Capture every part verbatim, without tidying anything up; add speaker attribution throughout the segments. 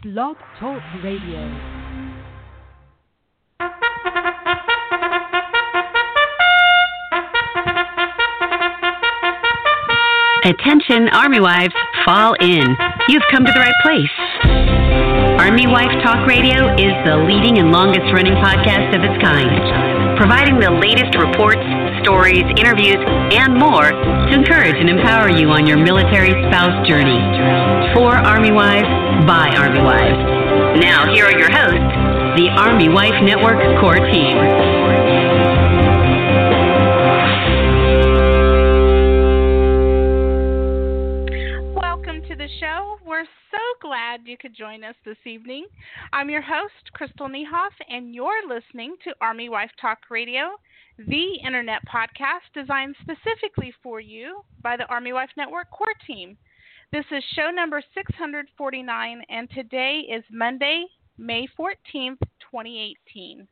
Speaker 1: Blog Talk Radio.
Speaker 2: Attention, Army wives, fall in. You've come to the right place. Army Wife Talk Radio is the leading and longest running podcast of its kind, providing the latest reports, stories, interviews, and more to encourage and empower you on your military spouse journey. For Army Wives, by Army Wives. Now, here are your hosts, the Army Wife Network core team.
Speaker 3: Show. We're so glad you could join us this evening. I'm your host, Crystal Niehoff, and you're listening to Army Wife Talk Radio, the internet podcast designed specifically for you by the Army Wife Network core team. This is show number six hundred forty-nine, and today is Monday, May fourteenth, twenty eighteen.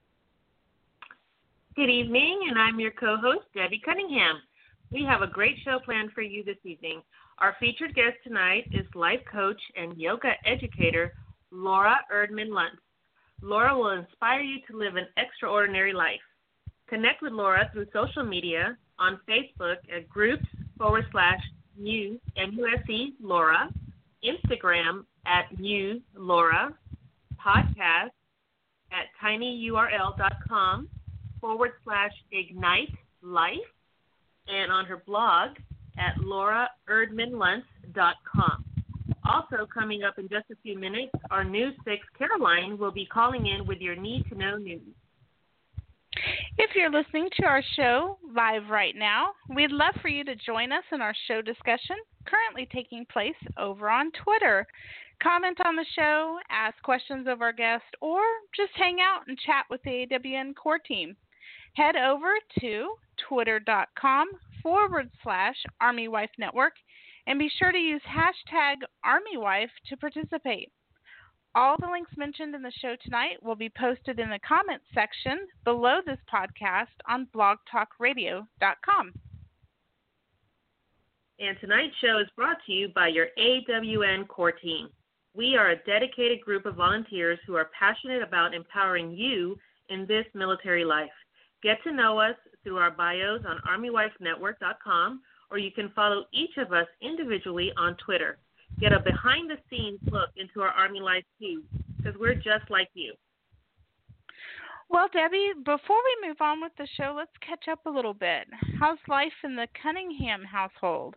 Speaker 4: Good evening, and I'm your co-host, Debbie Cunningham. We have a great show planned for you this evening. Our featured guest tonight is life coach and yoga educator Laura Erdman Luntz. Laura will inspire you to live an extraordinary life. Connect with Laura through social media on Facebook at groups forward slash Muse, M U S E Laura, Instagram at Muse Laura, podcast at tinyurl.com forward slash Ignite Life, and on her blog at laura erdman luntz dot com. Also coming up in just a few minutes, our News six Caroline will be calling in with your need-to-know news.
Speaker 3: If you're listening to our show live right now, we'd love for you to join us in our show discussion currently taking place over on Twitter. Comment on the show, ask questions of our guest, or just hang out and chat with the A W N core team. Head over to twitter.com forward slash Army Wife Network and be sure to use hashtag Army Wife to participate. All the links mentioned in the show tonight will be posted in the comments section below this podcast on blog talk radio dot com.
Speaker 4: And tonight's show is brought to you by your A W N core team. We are a dedicated group of volunteers who are passionate about empowering you in this military life. Get to know us through our bios on army wife network dot com, or you can follow each of us individually on Twitter. Get a behind-the-scenes look into our Army life, too, because we're just like you.
Speaker 3: Well, Debbie, before we move on with the show, let's catch up a little bit. How's life in the Cunningham household?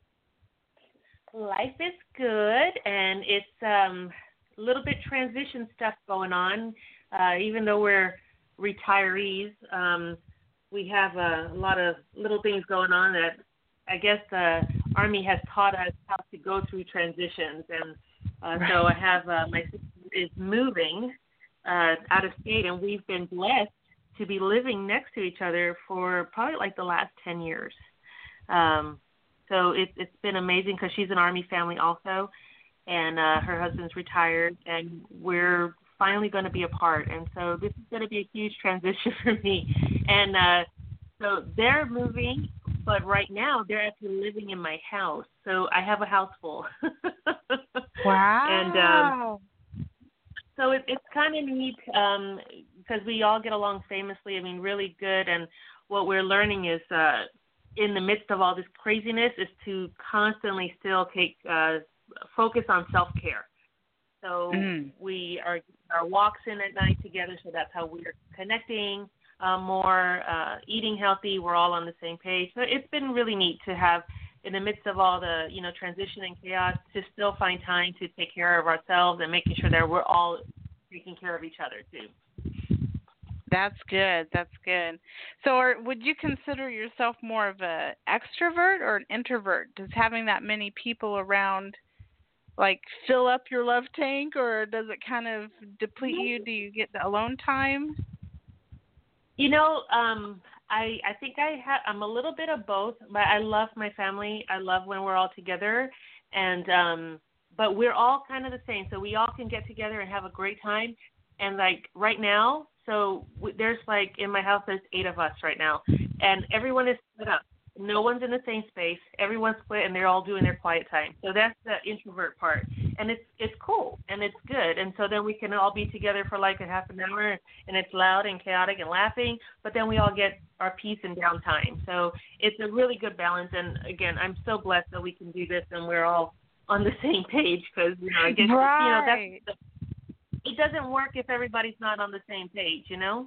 Speaker 4: Life is good, and it's um, a little bit transition stuff going on, uh, even though we're retirees. Um, we have a lot of little things going on that I guess the Army has taught us how to go through transitions. And uh, right. so I have uh, my sister is moving uh, out of state, and we've been blessed to be living next to each other for probably like the last ten years. Um, so it, it's been amazing because she's an Army family also, and uh, her husband's retired, and we're finally going to be apart, and so this is going to be a huge transition for me. And uh, so they're moving, but right now they're actually living in my house. So I have a house full.
Speaker 3: Wow.
Speaker 4: And um, so it, it's kind of neat um, because we all get along famously, I mean, really good. And what we're learning is uh, in the midst of all this craziness is to constantly still take uh, focus on self-care. So mm. we are our walks in at night together, so that's how we're connecting uh, more, uh, eating healthy. We're all on the same page. So it's been really neat to have, in the midst of all the, you know, transition and chaos, to still find time to take care of ourselves and making sure that we're all taking care of each other, too.
Speaker 3: That's good. That's good. So are, would you consider yourself more of an extrovert or an introvert? Does having that many people around like fill up your love tank, or does it kind of deplete you? Do you get the alone time?
Speaker 4: You know, um, I I think I ha- I'm a little bit of both, but I love my family. I love when we're all together, and um, but we're all kind of the same. So we all can get together and have a great time. And like right now, so w- there's like in my house there's eight of us right now, and everyone is split up. No one's in the same space. Everyone's split, and they're all doing their quiet time. So that's the introvert part. and it's it's cool and it's good. And so then we can all be together for like a half an hour, and it's loud and chaotic and laughing, but then we all get our peace and downtime. So it's a really good balance. And again, I'm so blessed that we can do this and we're all on the same page, because you know I guess
Speaker 3: right.
Speaker 4: you know that's the, it doesn't work if everybody's not on the same page, you know.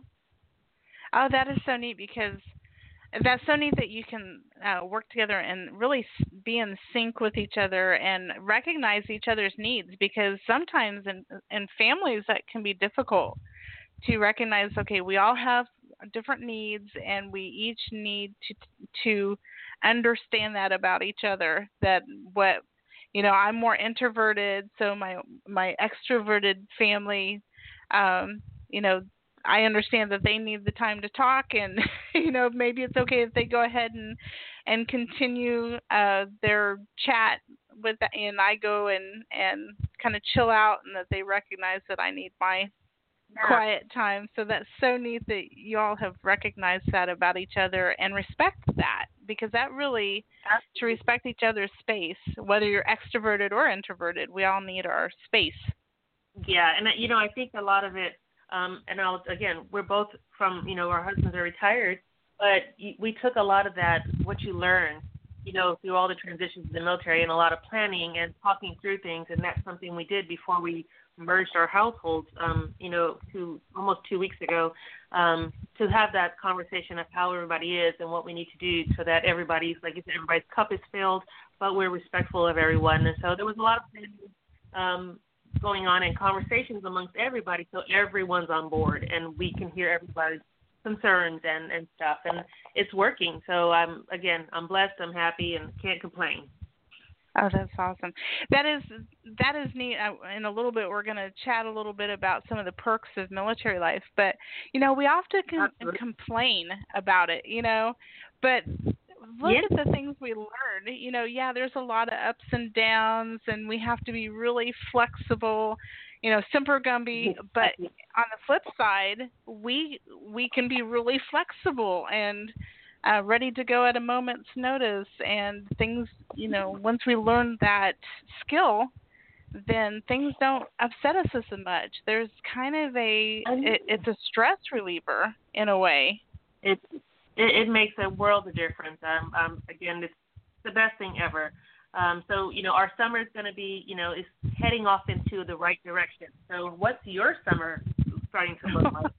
Speaker 3: Oh, that is so neat, because that's so neat that you can uh, work together and really be in sync with each other and recognize each other's needs, because sometimes in, in families that can be difficult to recognize, okay, we all have different needs and we each need to to understand that about each other, that what, you know, I'm more introverted, so my my extroverted family, um, you know, I understand that they need the time to talk, and you know, maybe it's okay if they go ahead and and continue uh, their chat with, the, and I go and and kind of chill out, and that they recognize that I need my yeah. quiet time. So that's so neat that you all have recognized that about each other and respect that, because that really, Absolutely. to respect each other's space, whether you're extroverted or introverted, we all need our space.
Speaker 4: Yeah, and you know, I think a lot of it. Um, and I'll, again, we're both from, you know, our husbands are retired, but we took a lot of that, what you learn, you know, through all the transitions in the military, and a lot of planning and talking through things. And that's something we did before we merged our households, um, you know, two, almost two weeks ago, um, to have that conversation of how everybody is and what we need to do so that everybody's, like you said, everybody's cup is filled, but we're respectful of everyone. And so there was a lot of planning, um, going on in conversations amongst everybody, so everyone's on board and we can hear everybody's concerns and, and stuff, and it's working. So I'm again, I'm blessed, I'm happy, and can't complain.
Speaker 3: Oh, that's awesome. That is that is neat. In a little bit, we're going to chat a little bit about some of the perks of military life. But you know, we often com- complain about it. You know, but look
Speaker 4: yeah.
Speaker 3: at the things we learn. You know, yeah, there's a lot of ups and downs, and we have to be really flexible. You know, Semper Gumby. But on the flip side, we we can be really flexible and Uh, ready to go at a moment's notice, and things, you know, once we learn that skill, then things don't upset us as much. There's kind of a, it, it's a stress reliever in a way.
Speaker 4: It, it, it makes a world of difference. Um, um, again, it's the best thing ever. Um, so, you know, our summer is going to be, you know, is heading off into the right direction. So what's your summer starting to look like?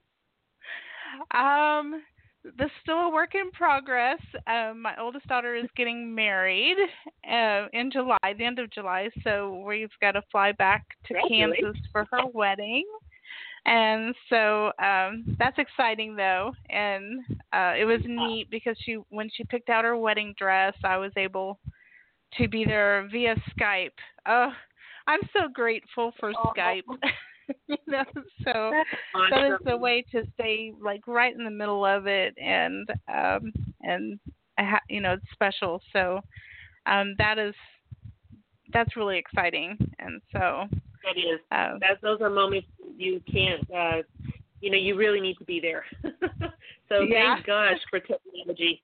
Speaker 3: um... This is still a work in progress. Um, my oldest daughter is getting married uh, in July, the end of July, so we've got to fly back to Kansas for her wedding. And so um, that's exciting, though. And uh, it was neat because she, when she picked out her wedding dress, I was able to be there via Skype. Oh, I'm so grateful for oh. Skype. You know, so
Speaker 4: awesome.
Speaker 3: That is a way to stay like right in the middle of it, and um, and I ha- you know, it's special. So um, that is that's really exciting, and so
Speaker 4: it is.
Speaker 3: Uh,
Speaker 4: That's those are moments you can't. Uh, you know, you really need to be there. So
Speaker 3: yeah.
Speaker 4: Thank gosh for technology.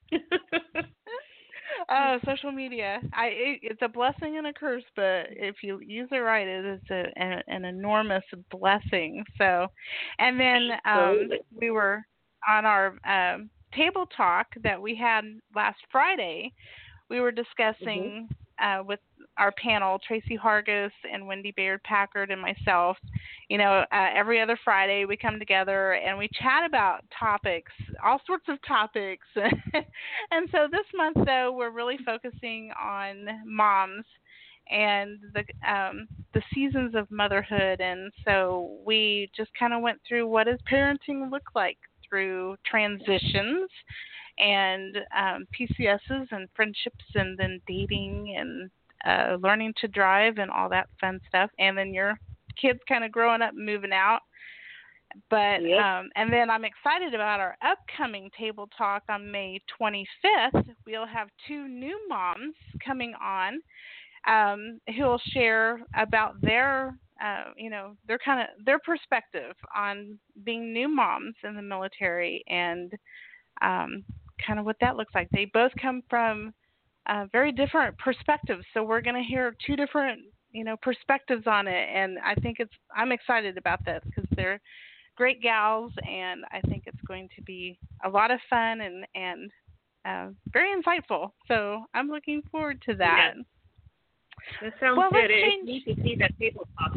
Speaker 3: Oh, social media. I it, it's a blessing and a curse, but if you use it right, it is a, an, an enormous blessing. So, and then um, we were on our um, table talk that we had last Friday. We were discussing mm-hmm. uh, with our panel, Tracy Hargis and Wendy Baird Packard and myself. You know, uh, every other Friday we come together and we chat about topics, all sorts of topics. And so this month, though, we're really focusing on moms and the um, the seasons of motherhood. And so we just kind of went through, what does parenting look like through transitions and um, P C S's and friendships, and then dating and uh, learning to drive and all that fun stuff. And then your kids kind of growing up and moving out. But
Speaker 4: yep.
Speaker 3: um, and then I'm excited about our upcoming table talk on May twenty-fifth. We'll have two new moms coming on um, who will share about their uh, you know their kind of their perspective on being new moms in the military, and um, kind of what that looks like. They both come from uh, very different perspectives, so we're going to hear two different you know, perspectives on it. And I think it's, I'm excited about that because they're great gals, and I think it's going to be a lot of fun and, and uh, very insightful. So I'm looking forward to that.
Speaker 4: Yes. That sounds
Speaker 3: well,
Speaker 4: good.
Speaker 3: It's
Speaker 4: neat to see that table talk.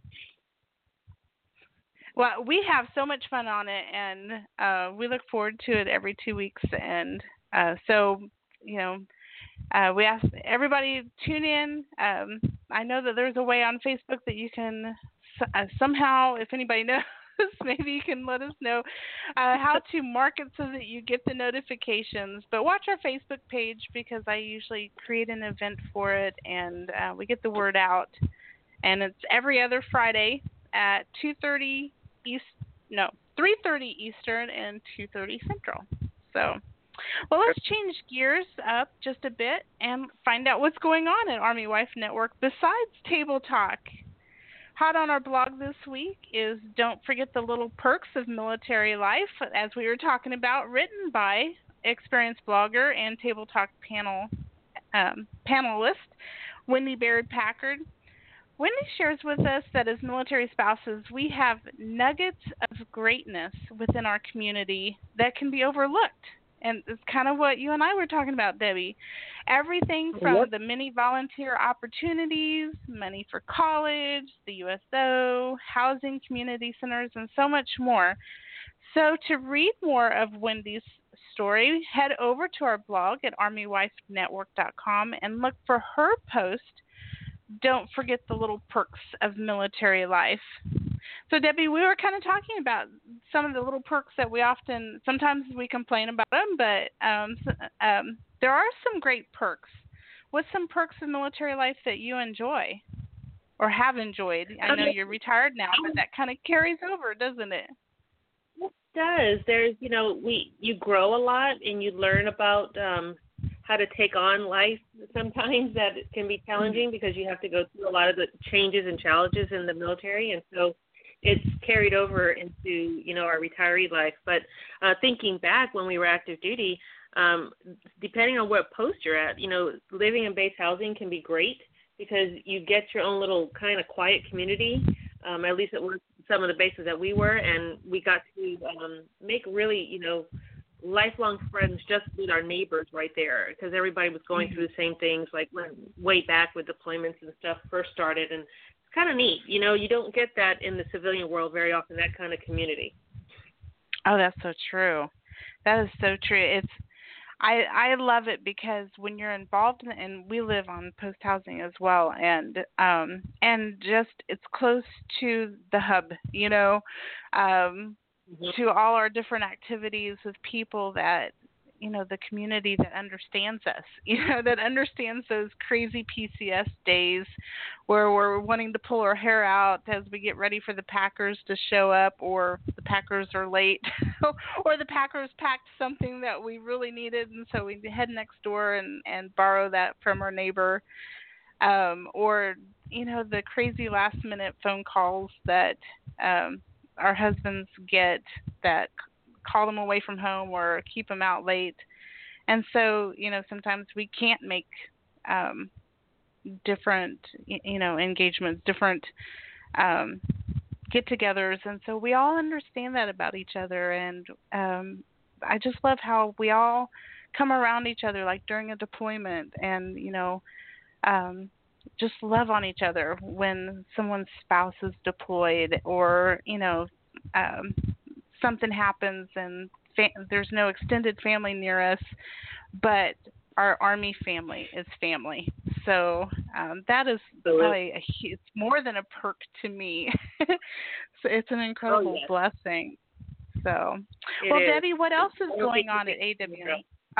Speaker 3: Well, we have so much fun on it, and uh, we look forward to it every two weeks. And uh, so, you know, uh, we ask everybody to tune in. Um, I know that there's a way on Facebook that you can uh, somehow, if anybody knows, maybe you can let us know uh, how to mark it so that you get the notifications. But watch our Facebook page because I usually create an event for it, and uh, we get the word out. And it's every other Friday at two thirty East, no, three thirty Eastern and two thirty Central. So, well, let's change gears up just a bit and find out what's going on at Army Wife Network besides Table Talk. Hot on our blog this week is Don't Forget the Little Perks of Military Life, as we were talking about, written by experienced blogger and Table Talk panel um, panelist Wendy Baird Packard. Wendy shares with us that as military spouses, we have nuggets of greatness within our community that can be overlooked. And it's kind of what you and I were talking about, Debbie. Everything from yep. the many volunteer opportunities, money for college, the U S O, housing, community centers, and so much more. So to read more of Wendy's story, head over to our blog at army wife network dot com and look for her post, Don't Forget the Little Perks of Military Life. So, Debbie, we were kind of talking about some of the little perks that we often, sometimes we complain about them, but um, um, there are some great perks. What's some perks of military life that you enjoy or have enjoyed? I know you're retired now, but that kind of carries over, doesn't it?
Speaker 4: It does. There's, you know, we you grow a lot and you learn about um, how to take on life. Sometimes that can be challenging because you have to go through a lot of the changes and challenges in the military, and so it's carried over into, you know, our retiree life. But uh, thinking back when we were active duty, um, depending on what post you're at, you know, living in base housing can be great because you get your own little kind of quiet community. Um, at least it was some of the bases that we were, and we got to um, make really, you know, lifelong friends just with our neighbors right there because everybody was going through the same things, like when way back with deployments and stuff first started. And it's kind of neat. You know, you don't get that in the civilian world very often, that kind of community.
Speaker 3: Oh, that's so true. That is so true. It's I I love it because when you're involved in, and we live on post housing as well, and um and just it's close to the hub, you know, um mm-hmm. to all our different activities with people that, you know, the community that understands us, you know, that understands those crazy P C S days where we're wanting to pull our hair out as we get ready for the Packers to show up, or the Packers are late, or the Packers packed something that we really needed, and so we head next door and, and borrow that from our neighbor, um, or, you know, the crazy last-minute phone calls that um, our husbands get that call them away from home or keep them out late. And so, you know, sometimes we can't make um, different, you know, engagements, different um, get-togethers. And so we all understand that about each other. And um, I just love how we all come around each other, like during a deployment, and, you know, um, just love on each other when someone's spouse is deployed, or, you know, um, something happens and fa- there's no extended family near us, but our Army family is family. So um, that is probably a, it's more than a perk to me. So it's an incredible oh, yes. blessing. So, it well, is. Debbie, what else is going on at A W N? Oh.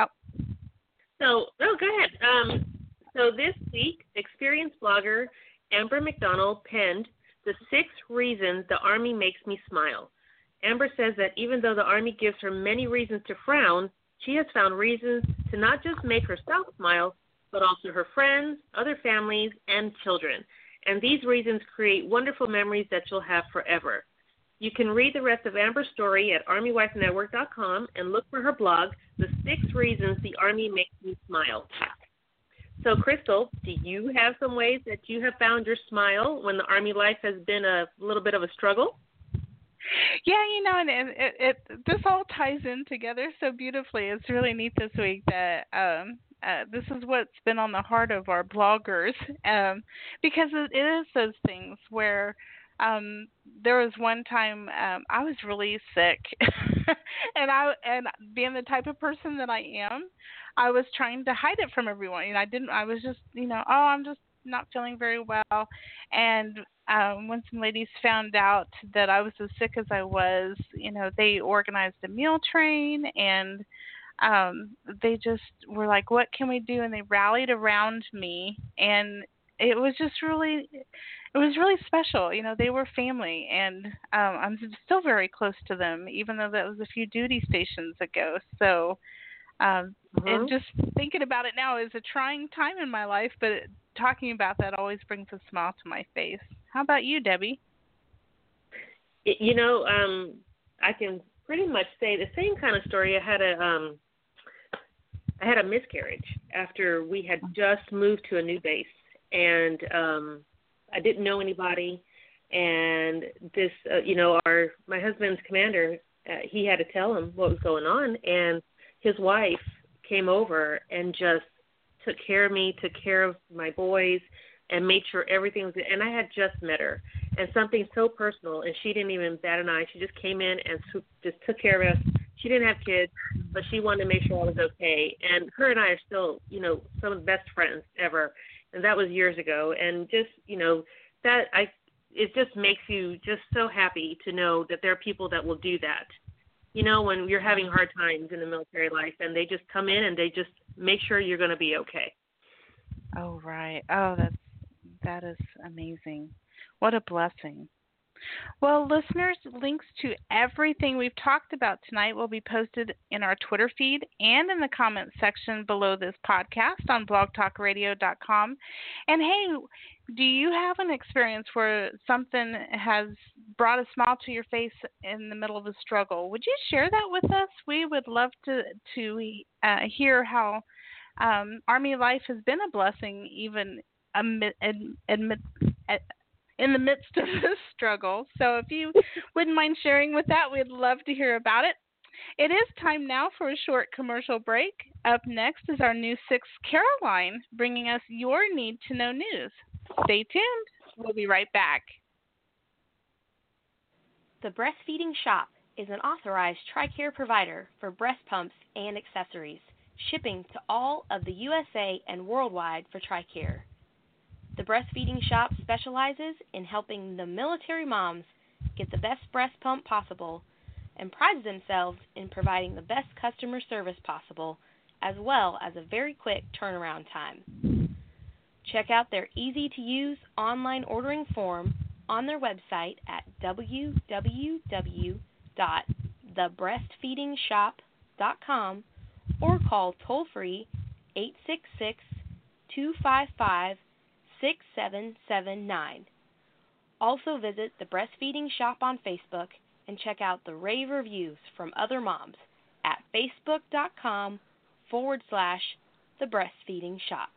Speaker 4: So, oh, go ahead. Um, so this week, experienced blogger Amber McDonald penned The Six Reasons the Army Makes Me Smile. Amber says that even though the Army gives her many reasons to frown, she has found reasons to not just make herself smile, but also her friends, other families, and children. And these reasons create wonderful memories that you'll have forever. You can read the rest of Amber's story at army wife network dot com and look for her blog, The Six Reasons the Army Makes Me Smile. So, Crystal, do you have some ways that you have found your smile when the Army life has been a little bit of a struggle?
Speaker 3: Yeah, you know, and it, it, it this all ties in together so beautifully. It's really neat this week that um, uh, this is what's been on the heart of our bloggers, um, because it is those things where um, there was one time um, I was really sick, and I and being the type of person that I am, I was trying to hide it from everyone. And I didn't. I was just, you know, oh, I'm just not feeling very well, and um, when some ladies found out that I was as sick as I was, you know, they organized a meal train, and um, they just were like, what can we do? And they rallied around me, and it was just really, it was really special. You know, they were family, and um, I'm still very close to them, even though that was a few duty stations ago. So, um, mm-hmm. and just thinking about it now is a trying time in my life, but it, talking about that always brings a smile to my face. How about you, Debbie?
Speaker 4: You know, um, I can pretty much say the same kind of story. I had a, um, I had a miscarriage after we had just moved to a new base, and um, I didn't know anybody. And this, uh, you know, our my husband's commander, uh, he had to tell him what was going on, and his wife came over and just took care of me, took care of my boys, and made sure everything was good. And I had just met her, and something so personal, and she didn't even bat an eye. She just came in and just took care of us. She didn't have kids, but she wanted to make sure I was okay. And her and I are still, you know, some of the best friends ever, and that was years ago. And just, you know, that I, it just makes you just so happy to know that there are people that will do that. You know, when you're having hard times in the military life, and they just come in and they just make sure you're going to be okay.
Speaker 3: Oh, right. Oh, that's, that is amazing. What a blessing. Well, listeners, links to everything we've talked about tonight will be posted in our Twitter feed and in the comments section below this podcast on blog talk radio dot com. And hey, do you have an experience where something has brought a smile to your face in the middle of a struggle? Would you share that with us? We would love to to uh, hear how um, Army life has been a blessing, even amid, amid, amid in the midst of this struggle. So if you wouldn't mind sharing with that, we'd love to hear about it. It is time now for a short commercial break. Up next is our new six, Caroline, bringing us your need-to-know news. Stay tuned. We'll be right back.
Speaker 5: The Breastfeeding Shop is an authorized TRICARE provider for breast pumps and accessories, shipping to all of the U S A and worldwide for TRICARE. The Breastfeeding Shop specializes in helping the military moms get the best breast pump possible and prides themselves in providing the best customer service possible, as well as a very quick turnaround time. Check out their easy-to-use online ordering form on their website at w w w dot the breastfeeding shop dot com or call toll-free eight six six, two five five, six seven seven nine. Also visit the Breastfeeding Shop on Facebook and check out the rave reviews from other moms at facebook.com forward slash the breastfeeding shop.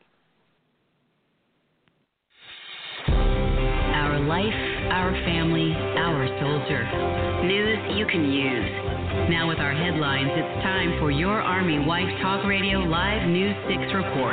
Speaker 2: Our life, our family, our soldier. News you can use. Now with our headlines, it's time for your Army Wife Talk Radio Live News six report.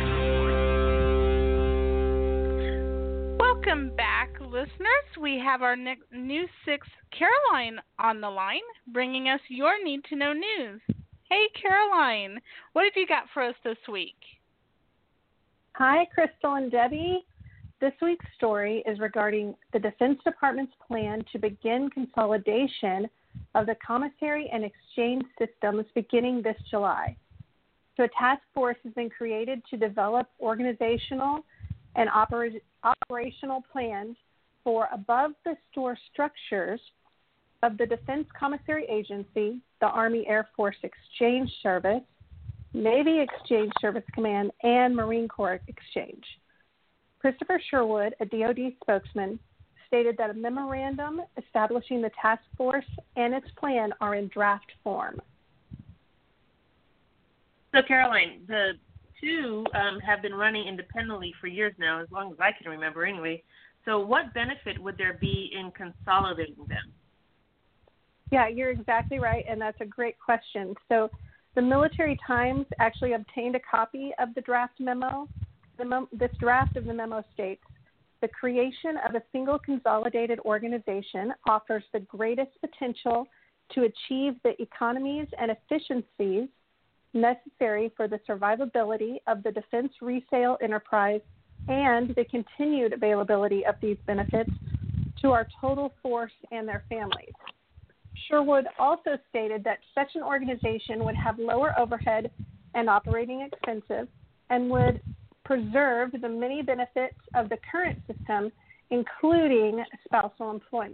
Speaker 3: Welcome back, listeners. We have our ne- News six, Caroline, on the line, bringing us your need-to-know news. Hey, Caroline, what have you got for us this week?
Speaker 6: Hi, Crystal and Debbie. This week's story is regarding the Defense Department's plan to begin consolidation of the commissary and exchange systems beginning this July. So a task force has been created to develop organizational and oper- operational plans for above-the-store structures of the Defense Commissary Agency, the Army Air Force Exchange Service, Navy Exchange Service Command, and Marine Corps Exchange. Christopher Sherwood, a D O D spokesman, stated that a memorandum establishing the task force and its plan are in draft form.
Speaker 4: So, Caroline, the two um, have been running independently for years now, as long as I can remember anyway. So what benefit would there be in consolidating them?
Speaker 6: Yeah, you're exactly right, and that's a great question. So the Military Times actually obtained a copy of the draft memo. The mem- this draft of the memo states, the creation of a single consolidated organization offers the greatest potential to achieve the economies and efficiencies necessary for the survivability of the defense resale enterprise and the continued availability of these benefits to our total force and their families. Sherwood also stated that such an organization would have lower overhead and operating expenses and would preserve the many benefits of the current system, including spousal employment.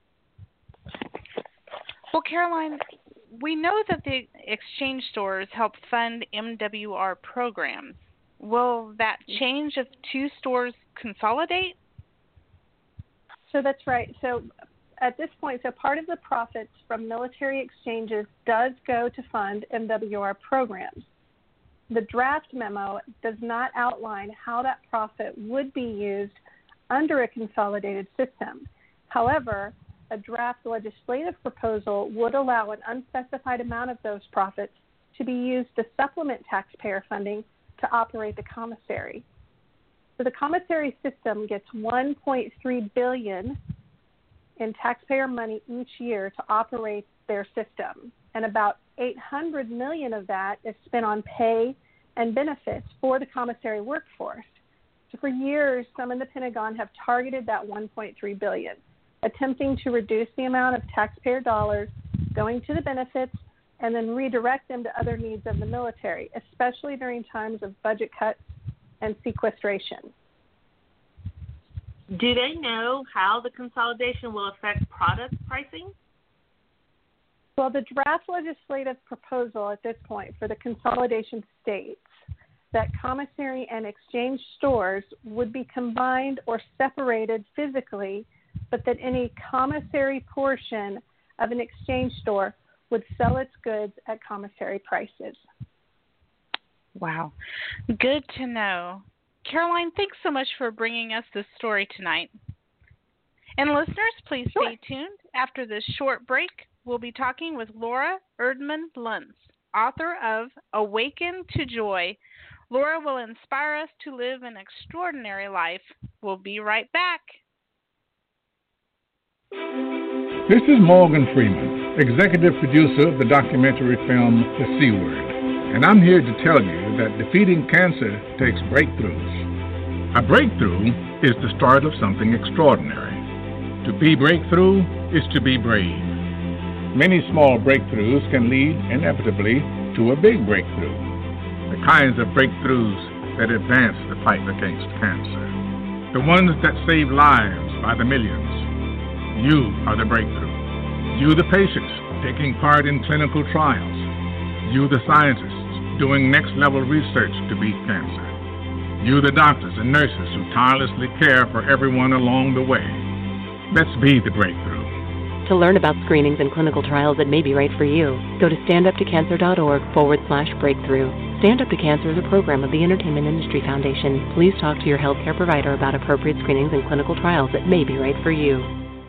Speaker 3: Well, Caroline, we know that the exchange stores help fund M W R programs. Will that change if two stores consolidate?
Speaker 6: So that's right. So at this point, so part of the profits from military exchanges does go to fund M W R programs. The draft memo does not outline how that profit would be used under a consolidated system. However, a draft legislative proposal would allow an unspecified amount of those profits to be used to supplement taxpayer funding to operate the commissary. So the commissary system gets one point three billion dollars in taxpayer money each year to operate their system, and about eight hundred million dollars of that is spent on pay and benefits for the commissary workforce. So for years, some in the Pentagon have targeted that one point three billion dollars, attempting to reduce the amount of taxpayer dollars going to the benefits and then redirect them to other needs of the military, especially during times of budget cuts and sequestration.
Speaker 4: Do they know how the consolidation will affect product pricing?
Speaker 6: Well, the draft legislative proposal at this point for the consolidation states that commissary and exchange stores would be combined or separated physically, but that any commissary portion of an exchange store would sell its goods at commissary prices.
Speaker 3: Wow. Good to know. Caroline, thanks so much for bringing us this story tonight. And listeners, please
Speaker 6: Sure.
Speaker 3: stay tuned. After this short break, we'll be talking with Laura Erdman Luntz, author of Awaken to Joy. Laura will inspire us to live an extraordinary life. We'll be right back.
Speaker 7: This is Morgan Freeman, executive producer of the documentary film The C Word, and I'm here to tell you that defeating cancer takes breakthroughs. A breakthrough is the start of something extraordinary. To be breakthrough is to be brave. Many small breakthroughs can lead inevitably to a big breakthrough, the kinds of breakthroughs that advance the fight against cancer, the ones that save lives by the millions. You are the breakthrough. You, the patients taking part in clinical trials. You, the scientists doing next-level research to beat cancer. You, the doctors and nurses who tirelessly care for everyone along the way. Let's be the breakthrough.
Speaker 1: To learn about screenings and clinical trials that may be right for you, go to standuptocancer.org forward slash breakthrough. Stand Up to Cancer is a program of the Entertainment Industry Foundation. Please talk to your healthcare provider about appropriate screenings and clinical trials that may be right for you.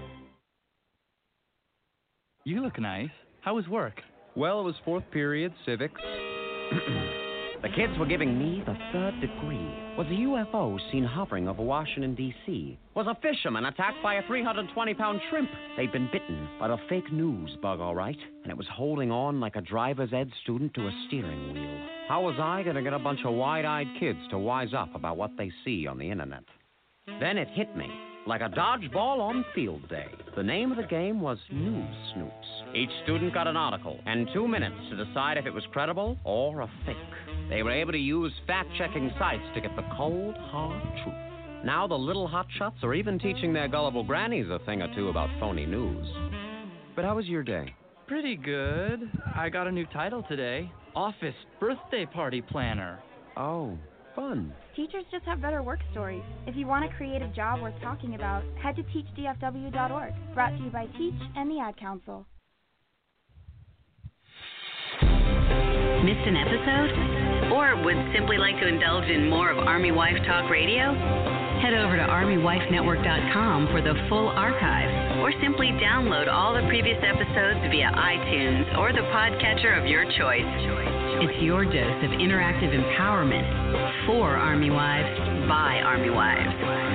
Speaker 8: You look nice. How was work?
Speaker 9: Well, it was fourth period, civics. The kids were giving me the third degree. Was a U F O seen hovering over Washington, D C? Was a fisherman attacked by a three hundred twenty pound shrimp? They'd been bitten by a fake news bug, all right, and it was holding on like a driver's ed student to a steering wheel. How was I going to get a bunch of wide-eyed kids to wise up about what they see on the internet? Then it hit me. Like a dodgeball on field day. The name of the game was News Snoops. Each student got an article and two minutes to decide if it was credible or a fake. They were able to use fact-checking sites to get the cold, hard truth. Now the little hotshots are even teaching their gullible grannies a thing or two about phony news. But how was your day?
Speaker 8: Pretty good. I got a new title today. Office Birthday Party Planner.
Speaker 9: Oh, fun.
Speaker 10: Teachers just have better work stories. If you want a creative job worth talking about, head to teach D F W dot org. Brought to you by Teach and the Ad Council.
Speaker 2: Missed an episode? or would simply like to indulge in more of Army Wife Talk Radio? Head over to army wife network dot com for the full archive, or simply download all the previous episodes via iTunes or the podcatcher of your choice. It's your dose of interactive empowerment for Army Wives by Army Wives.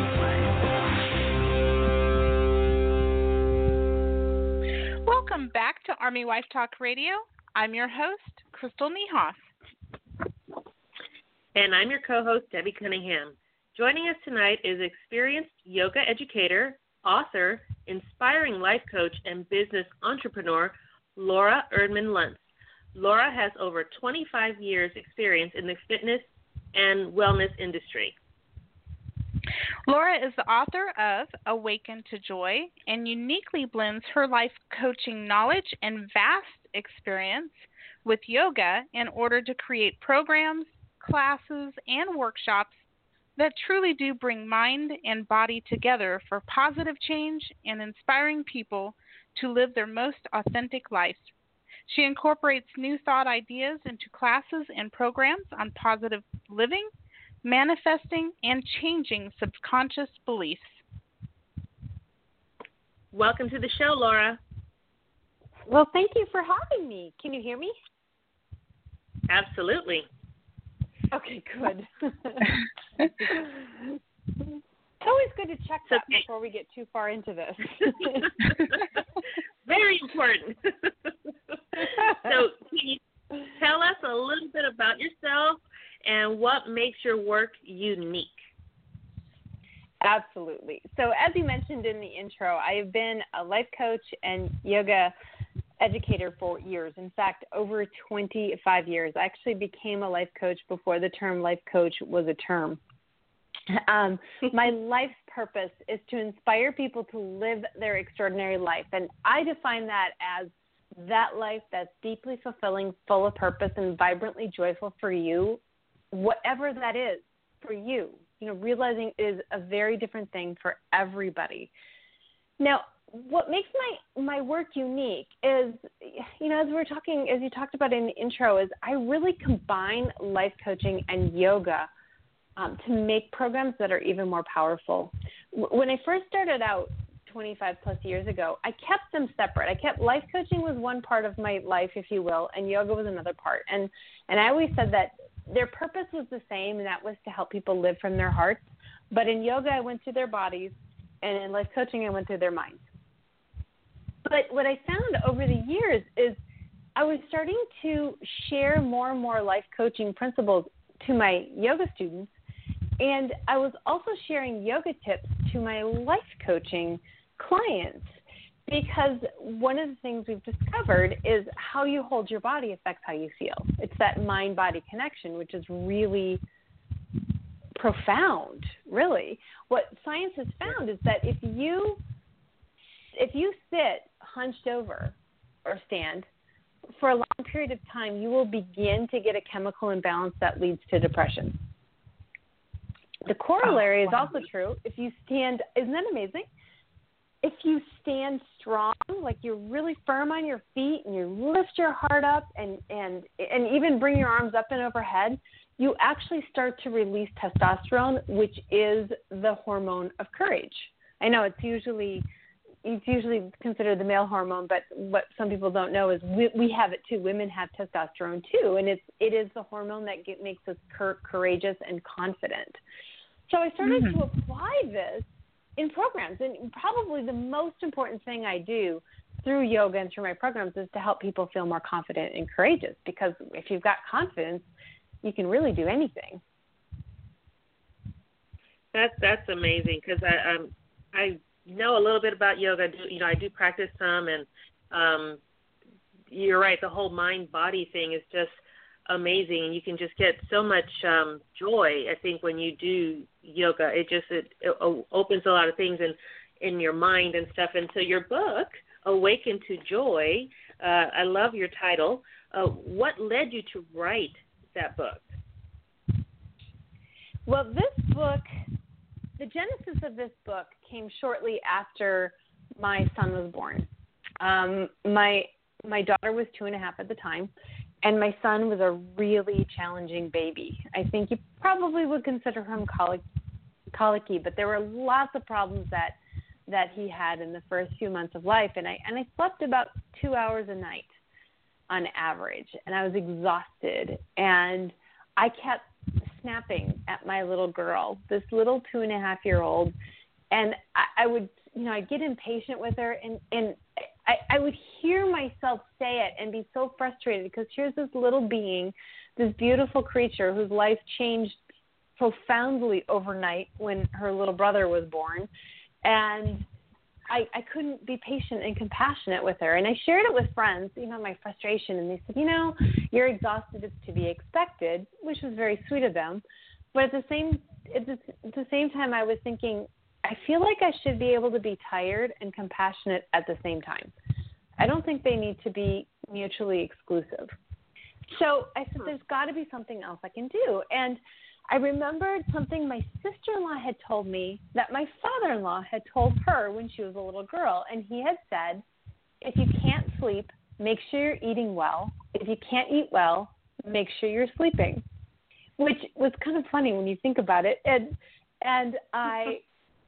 Speaker 3: Welcome back to Army Wife Talk Radio. I'm your host, Crystal Niehoff.
Speaker 4: And I'm your co-host, Debbie Cunningham. Joining us tonight is experienced yoga educator, author, inspiring life coach, and business entrepreneur, Laura Erdman-Luntz. Laura has over twenty-five years experience in the fitness and wellness industry.
Speaker 3: Laura is the author of Awaken to Joy and uniquely blends her life coaching knowledge and vast experience with yoga in order to create programs, classes, and workshops that truly do bring mind and body together for positive change and inspiring people to live their most authentic life. She incorporates new thought ideas into classes and programs on positive living, manifesting, and changing subconscious beliefs.
Speaker 4: Welcome to the show, Laura.
Speaker 11: Well, thank you for having me. Can you hear me?
Speaker 4: Absolutely.
Speaker 11: Okay, good. It's always good to check that okay. before we get too far into this.
Speaker 4: Very important. So can you tell us a little bit about yourself and what makes your work unique?
Speaker 11: Absolutely. So as you mentioned in the intro, I have been a life coach and yoga educator for years. In fact, over twenty-five years. I actually became a life coach before the term life coach was a term. Um, my life's purpose is to inspire people to live their extraordinary life. And I define that as that life that's deeply fulfilling, full of purpose, and vibrantly joyful for you, whatever that is for you. You know, realizing is a very different thing for everybody. Now, what makes my, my work unique is, you know, as we we're talking, as you talked about in the intro, is I really combine life coaching and yoga um, to make programs that are even more powerful. When I first started out twenty-five plus years ago, I kept them separate. I kept life coaching was one part of my life, if you will, and yoga was another part. And and I always said that their purpose was the same, and that was to help people live from their hearts. But in yoga, I went through their bodies, and in life coaching, I went through their minds. But what I found over the years is I was starting to share more and more life coaching principles to my yoga students, and I was also sharing yoga tips to my life coaching clients, because one of the things we've discovered is how you hold your body affects how you feel. It's that mind-body connection, which is really profound, really. What science has found is that if you if you sit hunched over or stand for a long period of time, you will begin to get a chemical imbalance that leads to depression. The corollary oh, wow. is also true. If you stand, isn't that amazing? If you stand strong, like you're really firm on your feet and you lift your heart up and, and, and even bring your arms up and overhead, you actually start to release testosterone, which is the hormone of courage. I know it's usually it's usually considered the male hormone, but what some people don't know is we, we have it too. Women have testosterone too, and it's it is the hormone that get, makes us cur- courageous and confident. So I started mm-hmm. to apply this in programs, and probably the most important thing I do through yoga and through my programs is to help people feel more confident and courageous, because if you've got confidence, you can really do anything.
Speaker 4: That's that's amazing, because I um I know a little bit about yoga. I do, you know, I do practice some, and um, you're right. The whole mind-body thing is just amazing, and you can just get so much um, joy. I think when you do yoga, it just it, it opens a lot of things in in your mind and stuff. And so your book, Awaken to Joy, uh, I love your title. Uh, what led you to write that book?
Speaker 11: Well, this book, the genesis of this book came shortly after my son was born. Um, my my daughter was two and a half at the time, and my son was a really challenging baby. I think you probably would consider him colic, colicky, but there were lots of problems that that he had in the first few months of life, and I and I slept about two hours a night on average, and I was exhausted, and I kept snapping at my little girl, this little two and a half year old, and I, I would, you know, I'd get impatient with her, and, and I, I would hear myself say it and be so frustrated because here's this little being, this beautiful creature whose life changed profoundly overnight when her little brother was born, and I, I couldn't be patient and compassionate with her. And I shared it with friends, you know, my frustration. And they said, you know, you're exhausted. It's to be expected, which was very sweet of them. But at the same at the, at the same time, I was thinking, I feel like I should be able to be tired and compassionate at the same time. I don't think they need to be mutually exclusive. So I said, there's got to be something else I can do. And I remembered something my sister-in-law had told me that my father-in-law had told her when she was a little girl. And he had said, if you can't sleep, make sure you're eating well. If you can't eat well, make sure you're sleeping, which was kind of funny when you think about it. And and I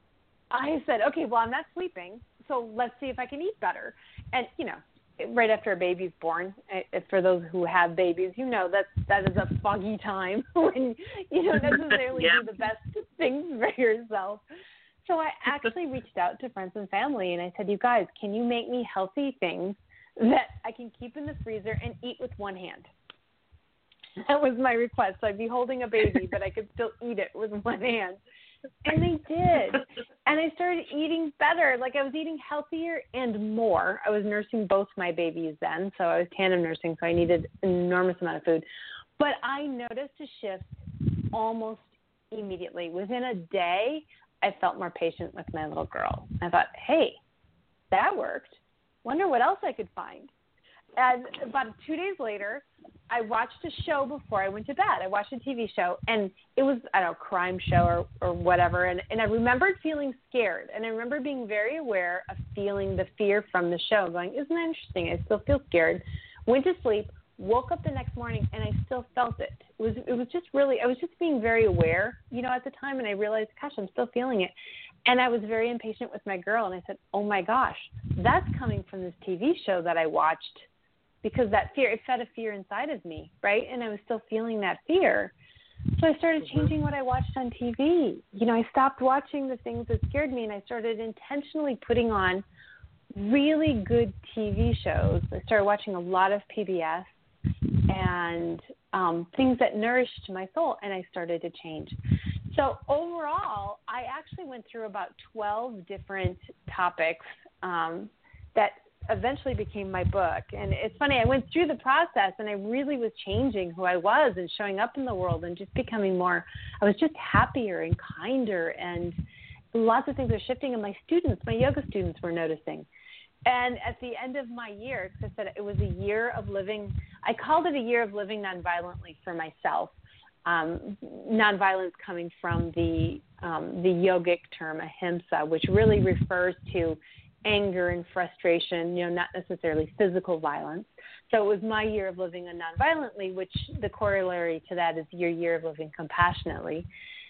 Speaker 11: I said, okay, well, I'm not sleeping, so let's see if I can eat better. And, you know, right after a baby's born, for those who have babies, you know that that is a foggy time when you don't necessarily yeah. do the best things for yourself. So I actually reached out to friends and family, and I said, you guys, can you make me healthy things that I can keep in the freezer and eat with one hand? That was my request. So I'd be holding a baby, but I could still eat it with one hand. And they did. And I started eating better. Like I was eating healthier and more. I was nursing both my babies then, so I was tandem nursing, so I needed an enormous amount of food. But I noticed a shift almost immediately. Within a day, I felt more patient with my little girl. I thought, hey, that worked. Wonder what else I could find. And about two days later, I watched a show before I went to bed. I watched a T V show, and it was, I don't know, crime show or, or whatever. And, and I remembered feeling scared. And I remember being very aware of feeling the fear from the show, going, isn't that interesting? I still feel scared. Went to sleep, woke up the next morning, and I still felt it. It was, it was just really, I was just being very aware, you know, at the time. And I realized, gosh, I'm still feeling it. And I was very impatient with my girl. And I said, oh, my gosh, that's coming from this T V show that I watched. Because that fear, it fed a fear inside of me, right? And I was still feeling that fear. So I started changing what I watched on T V. You know, I stopped watching the things that scared me, and I started intentionally putting on really good T V shows. I started watching a lot of P B S and um, things that nourished my soul, and I started to change. So overall, I actually went through about twelve different topics um, that eventually became my book. And it's funny, I went through the process and I really was changing who I was and showing up in the world and just becoming more, I was just happier and kinder, and lots of things are shifting, and my students, my yoga students were noticing. And at the end of my year, because I said it was a year of living, I called it a year of living nonviolently for myself. Um, nonviolence coming from the um, the yogic term ahimsa, which really refers to anger and frustration, you know, not necessarily physical violence. So it was my year of living nonviolently, which the corollary to that is your year of living compassionately.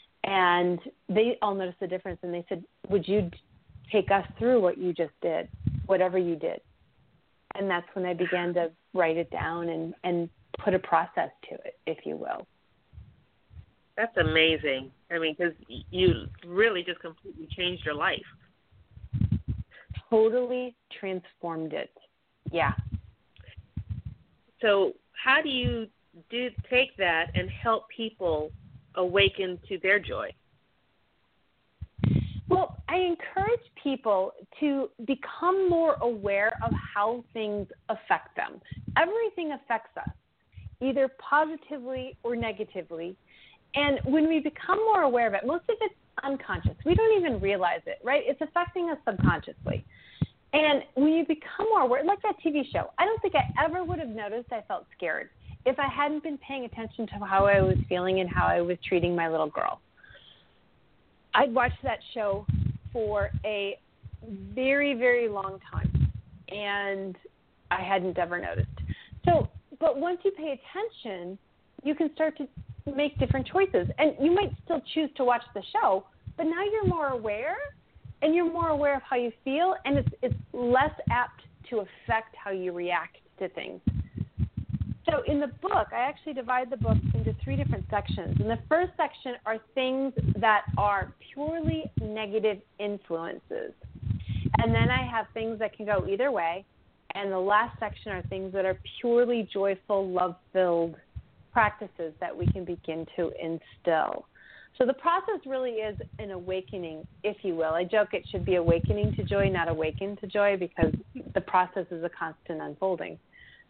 Speaker 11: And they all noticed the difference, and they said, would you take us through what you just did, whatever you did? And that's when I began to write it down and, and put a process to it, if you will.
Speaker 4: That's amazing. I mean, because you really just completely changed your life.
Speaker 11: Totally transformed it. Yeah.
Speaker 4: So how do you do take that and help people awaken to their joy?
Speaker 11: Well, I encourage people to become more aware of how things affect them. Everything affects us, either positively or negatively. And when we become more aware of it, most of it's unconscious. We don't even realize it, right? It's affecting us subconsciously. And when you become more aware, like that T V show, I don't think I ever would have noticed I felt scared if I hadn't been paying attention to how I was feeling and how I was treating my little girl. I'd watched that show for a very, very long time, and I hadn't ever noticed. So but once you pay attention, you can start to make different choices. And you might still choose to watch the show, but now you're more aware, and you're more aware of how you feel, and it's it's less apt to affect how you react to things. So in the book, I actually divide the book into three different sections. And the first section are things that are purely negative influences. And then I have things that can go either way. And the last section are things that are purely joyful, love-filled practices that we can begin to instill. So the process really is an awakening, if you will. I joke it should be awakening to joy, not awaken to joy, because the process is a constant unfolding.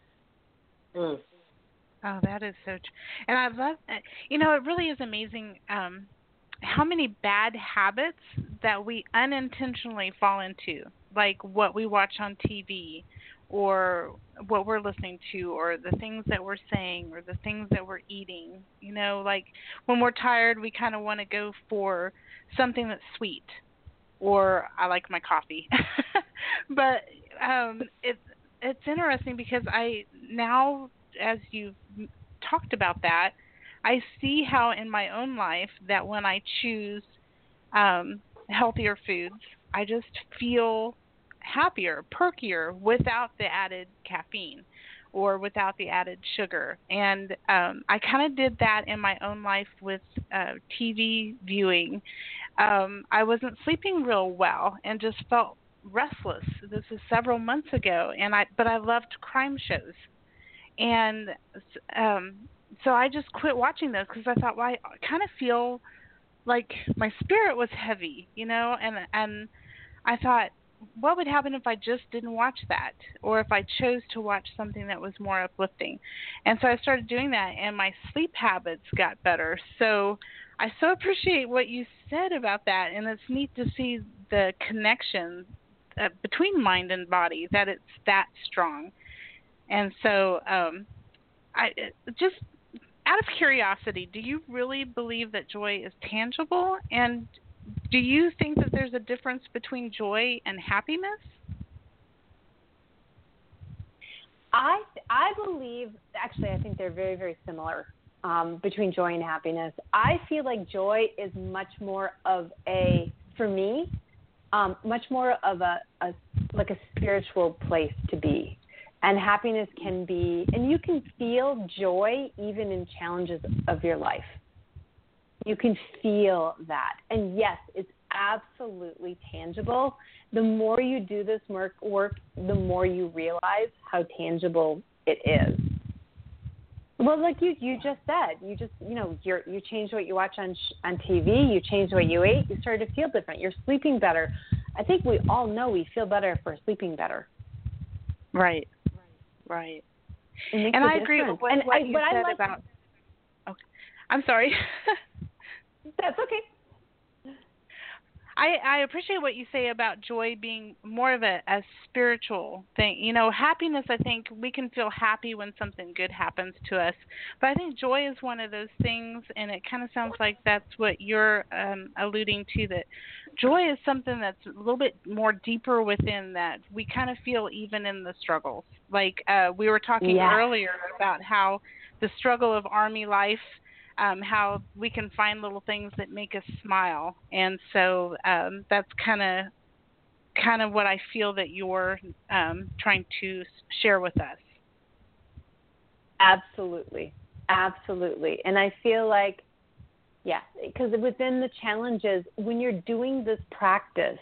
Speaker 3: Mm. Oh, that is so true. And I love, you know, it really is amazing um, how many bad habits that we unintentionally fall into, like what we watch on T V or what we're listening to or the things that we're saying or the things that we're eating. You know, like when we're tired, we kind of want to go for something that's sweet, or I like my coffee. But um, it's, it's interesting because I now, as you've talked about that, I see how in my own life that when I choose um, healthier foods, I just feel happier, perkier without the added caffeine or without the added sugar. And um, I kind of did that in my own life with uh, T V viewing. Um, I wasn't sleeping real well and just felt restless. This is several months ago, and I but I loved crime shows. And um, so I just quit watching those because I thought, well, I kind of feel like my spirit was heavy, you know, and and I thought, what would happen if I just didn't watch that, or if I chose to watch something that was more uplifting? And so I started doing that, and my sleep habits got better. So I so appreciate what you said about that, and it's neat to see the connection uh, between mind and body, that it's that strong. And so um, I just out of curiosity, do you really believe that joy is tangible? And do you think that there's a difference between joy and happiness?
Speaker 11: I I believe, actually, I think they're very, very similar um, between joy and happiness. I feel like joy is much more of a, for me, um, much more of a, a like a spiritual place to be. And happiness can be, and you can feel joy even in challenges of your life. You can feel that. And yes, it's absolutely tangible. The more you do this work, work, the more you realize how tangible it is. Well, like you, you just said, you just, you know, you're, you changed what you watch on on T V, you changed what you ate, you started to feel different. You're sleeping better. I think we all know we feel better if we're sleeping better.
Speaker 3: Right. Right. And I
Speaker 11: difference.
Speaker 3: agree with what,
Speaker 11: and
Speaker 3: what
Speaker 11: I,
Speaker 3: you
Speaker 11: but
Speaker 3: said
Speaker 11: I like,
Speaker 3: about. Okay. I'm sorry.
Speaker 11: That's okay.
Speaker 3: I, I appreciate what you say about joy being more of a, a spiritual thing. You know, happiness, I think we can feel happy when something good happens to us. But I think joy is one of those things, and it kind of sounds like that's what you're um, alluding to, that joy is something that's a little bit more deeper within, that we kind of feel even in the struggles. Like uh, we were talking
Speaker 11: yeah.
Speaker 3: earlier about how the struggle of Army life, Um, how we can find little things that make us smile, and so um, that's kind of kind of what I feel that you're um, trying to share with us.
Speaker 11: Absolutely, absolutely, and I feel like, yeah, because within the challenges, when you're doing this practice,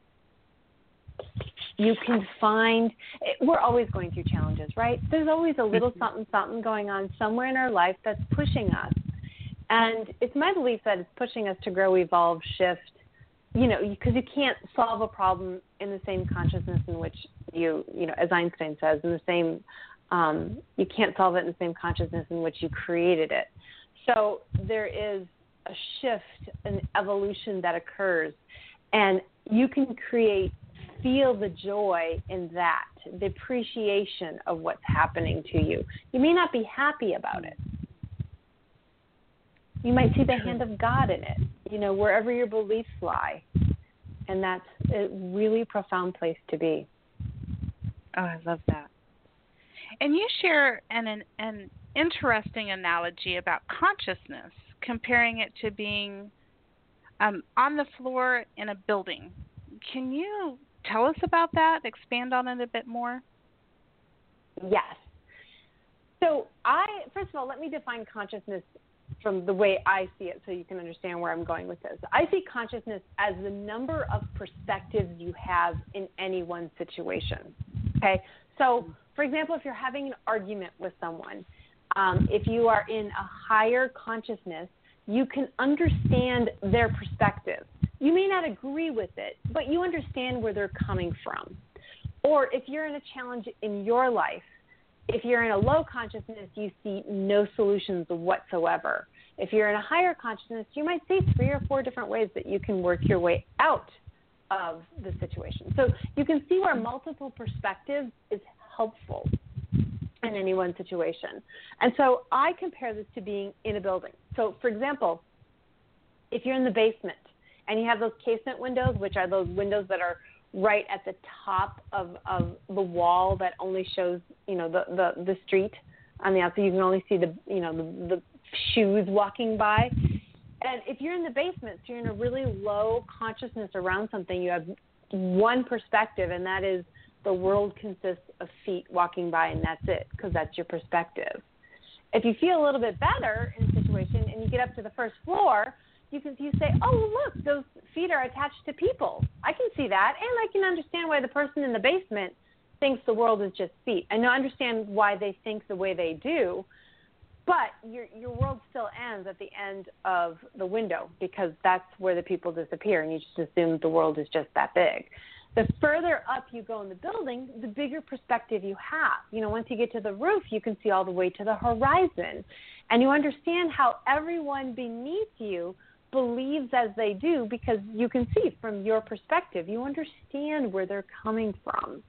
Speaker 11: you can find, we're always going through challenges, right? There's always a little something, something going on somewhere in our life that's pushing us. And it's my belief that it's pushing us to grow, evolve, shift, you know, because you can't solve a problem in the same consciousness in which you, you know, as Einstein says, in the same, um, you can't solve it in the same consciousness in which you created it. So there is a shift, an evolution that occurs, and you can create, feel the joy in that, the appreciation of what's happening to you. You may not be happy about it. You might see the hand of God in it, you know, wherever your beliefs lie. And that's a really profound place to be.
Speaker 3: Oh, I love that. And you share an, an an interesting analogy about consciousness, comparing it to being um, on the floor in a building. Can you tell us about that? Expand on it a bit more?
Speaker 11: Yes. So I, first of all, let me define consciousness from the way I see it so you can understand where I'm going with this. I see consciousness as the number of perspectives you have in any one situation. Okay? So, for example, if you're having an argument with someone, um, if you are in a higher consciousness, you can understand their perspective. You may not agree with it, but you understand where they're coming from. Or if you're in a challenge in your life, if you're in a low consciousness, you see no solutions whatsoever. If you're in a higher consciousness, you might see three or four different ways that you can work your way out of the situation. So you can see where multiple perspectives is helpful in any one situation. And so I compare this to being in a building. So, for example, if you're in the basement and you have those casement windows, which are those windows that are right at the top of, of the wall that only shows, you know, the, the, the street on the outside. You can only see the, you know, the, the shoes walking by. And if you're in the basement, so you're in a really low consciousness around something, you have one perspective, and that is the world consists of feet walking by, and that's it, because that's your perspective. If you feel a little bit better in a situation and you get up to the first floor, you can you say, oh, look, those feet are attached to people. I can see that, and I can understand why the person in the basement thinks the world is just feet. I know understand why they think the way they do, but your your world still ends at the end of the window, because that's where the people disappear, and you just assume the world is just that big. The further up you go in the building, the bigger perspective you have. You know, once you get to the roof, you can see all the way to the horizon, and you understand how everyone beneath you believes as they do, because you can see from your perspective. You understand where they're coming from.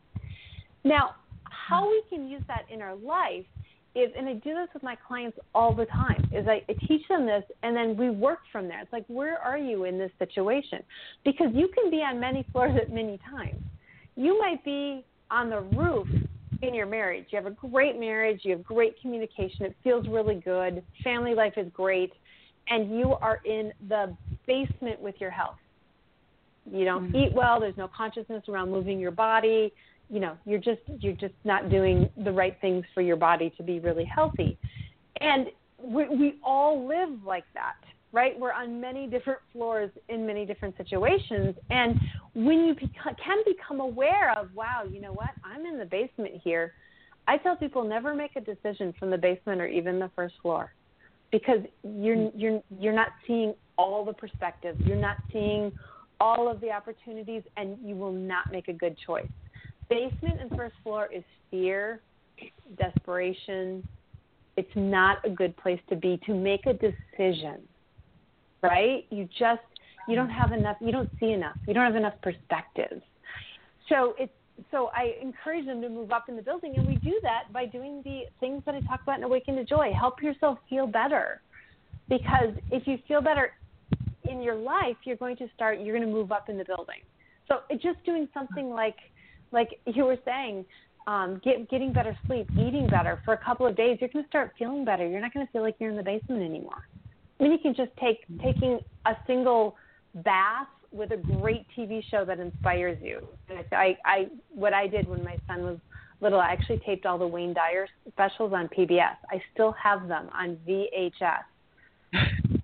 Speaker 11: Now, how we can use that in our life is, and I do this with my clients all the time, is I, I teach them this, and then we work from there. It's like, where are you in this situation? Because you can be on many floors at many times. You might be on the roof in your marriage. You have a great marriage. You have great communication. It feels really good. Family life is great. And you are in the basement with your health. You don't mm-hmm. eat well. There's no consciousness around moving your body. You know, you're just you're just not doing the right things for your body to be really healthy. And we, we all live like that, right? We're on many different floors in many different situations. And when you beca- can become aware of, wow, you know what, I'm in the basement here, I tell people never make a decision from the basement or even the first floor, because you're you're you're not seeing all the perspectives. You're not seeing all of the opportunities, and you will not make a good choice. Basement and first floor is fear, desperation. It's not a good place to be to make a decision, right? You just, you don't have enough, you don't see enough. You don't have enough perspectives. So it's, so I encourage them to move up in the building, and we do that by doing the things that I talk about in Awaken to Joy. Help yourself feel better, because if you feel better in your life, you're going to start, you're going to move up in the building. So it's just doing something like, like you were saying, um, get, getting better sleep, eating better for a couple of days, you're going to start feeling better. You're not going to feel like you're in the basement anymore. I mean, you can just take taking a single bath with a great T V show that inspires you. And I, I, what I did when my son was little, I actually taped all the Wayne Dyer specials on P B S. I still have them on V H S.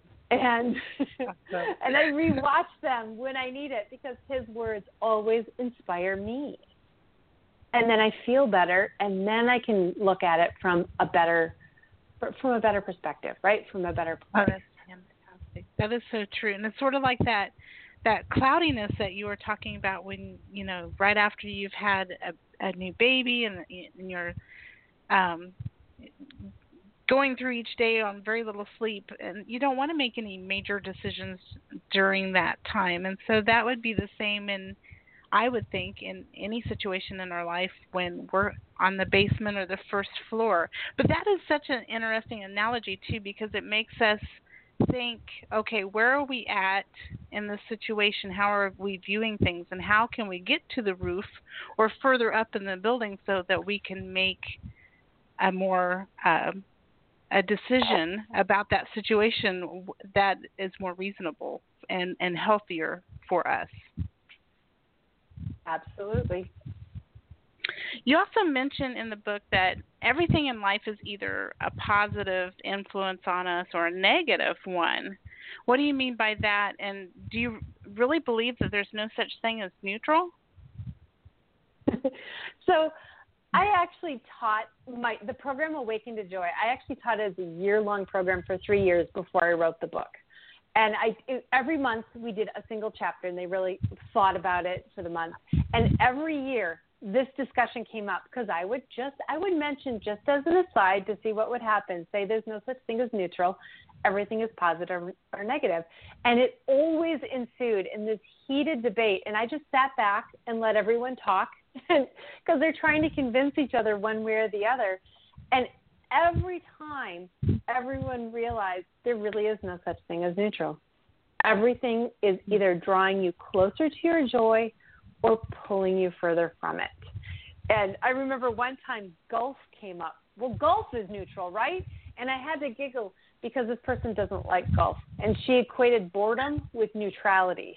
Speaker 11: and and I rewatch them when I need it, because his words always inspire me. And then I feel better, and then I can look at it from a better from a better perspective, right? From a better place.
Speaker 3: Oh, that's fantastic. That is so true. And it's sort of like that that cloudiness that you were talking about when, you know, right after you've had a, a new baby and, and you're um, going through each day on very little sleep, and you don't want to make any major decisions during that time. And so that would be the same in, I would think, in any situation in our life when we're on the basement or the first floor. But that is such an interesting analogy, too, because it makes us think, okay, where are we at in this situation? How are we viewing things? And how can we get to the roof or further up in the building so that we can make a more uh, a decision about that situation that is more reasonable and, and healthier for us.
Speaker 11: Absolutely.
Speaker 3: You also mention in the book that everything in life is either a positive influence on us or a negative one. What do you mean by that? And do you really believe that there's no such thing as neutral?
Speaker 11: So I actually taught my the program Awaken to Joy. I actually taught it as a year-long program for three years before I wrote the book. And I it, every month we did a single chapter, and they really thought about it for the month. And every year this discussion came up because I would just I would mention, just as an aside to see what would happen, say there's no such thing as neutral. Everything is positive or negative. And it always ensued in this heated debate. And I just sat back and let everyone talk because they're trying to convince each other one way or the other. And every time, everyone realized there really is no such thing as neutral. Everything is either drawing you closer to your joy or pulling you further from it. And I remember one time golf came up. Well, golf is neutral, right? And I had to giggle because this person doesn't like golf. And she equated boredom with neutrality.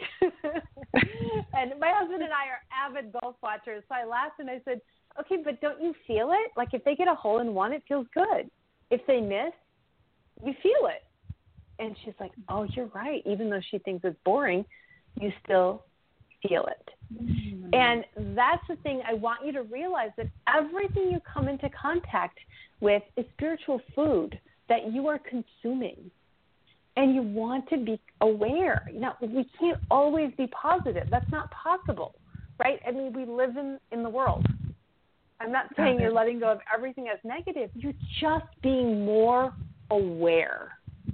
Speaker 11: And my husband and I are avid golf watchers. So I laughed and I said, okay, but don't you feel it? Like if they get a hole in one, it feels good. If they miss, you feel it. And she's like, oh, you're right. Even though she thinks it's boring, you still feel it. Mm-hmm. And that's the thing I want you to realize, that everything you come into contact with is spiritual food that you are consuming. And you want to be aware. Now, we can't always be positive. That's not possible, right? I mean, we live in, in the world. I'm not saying okay. You're letting go of everything as negative. You're just being more aware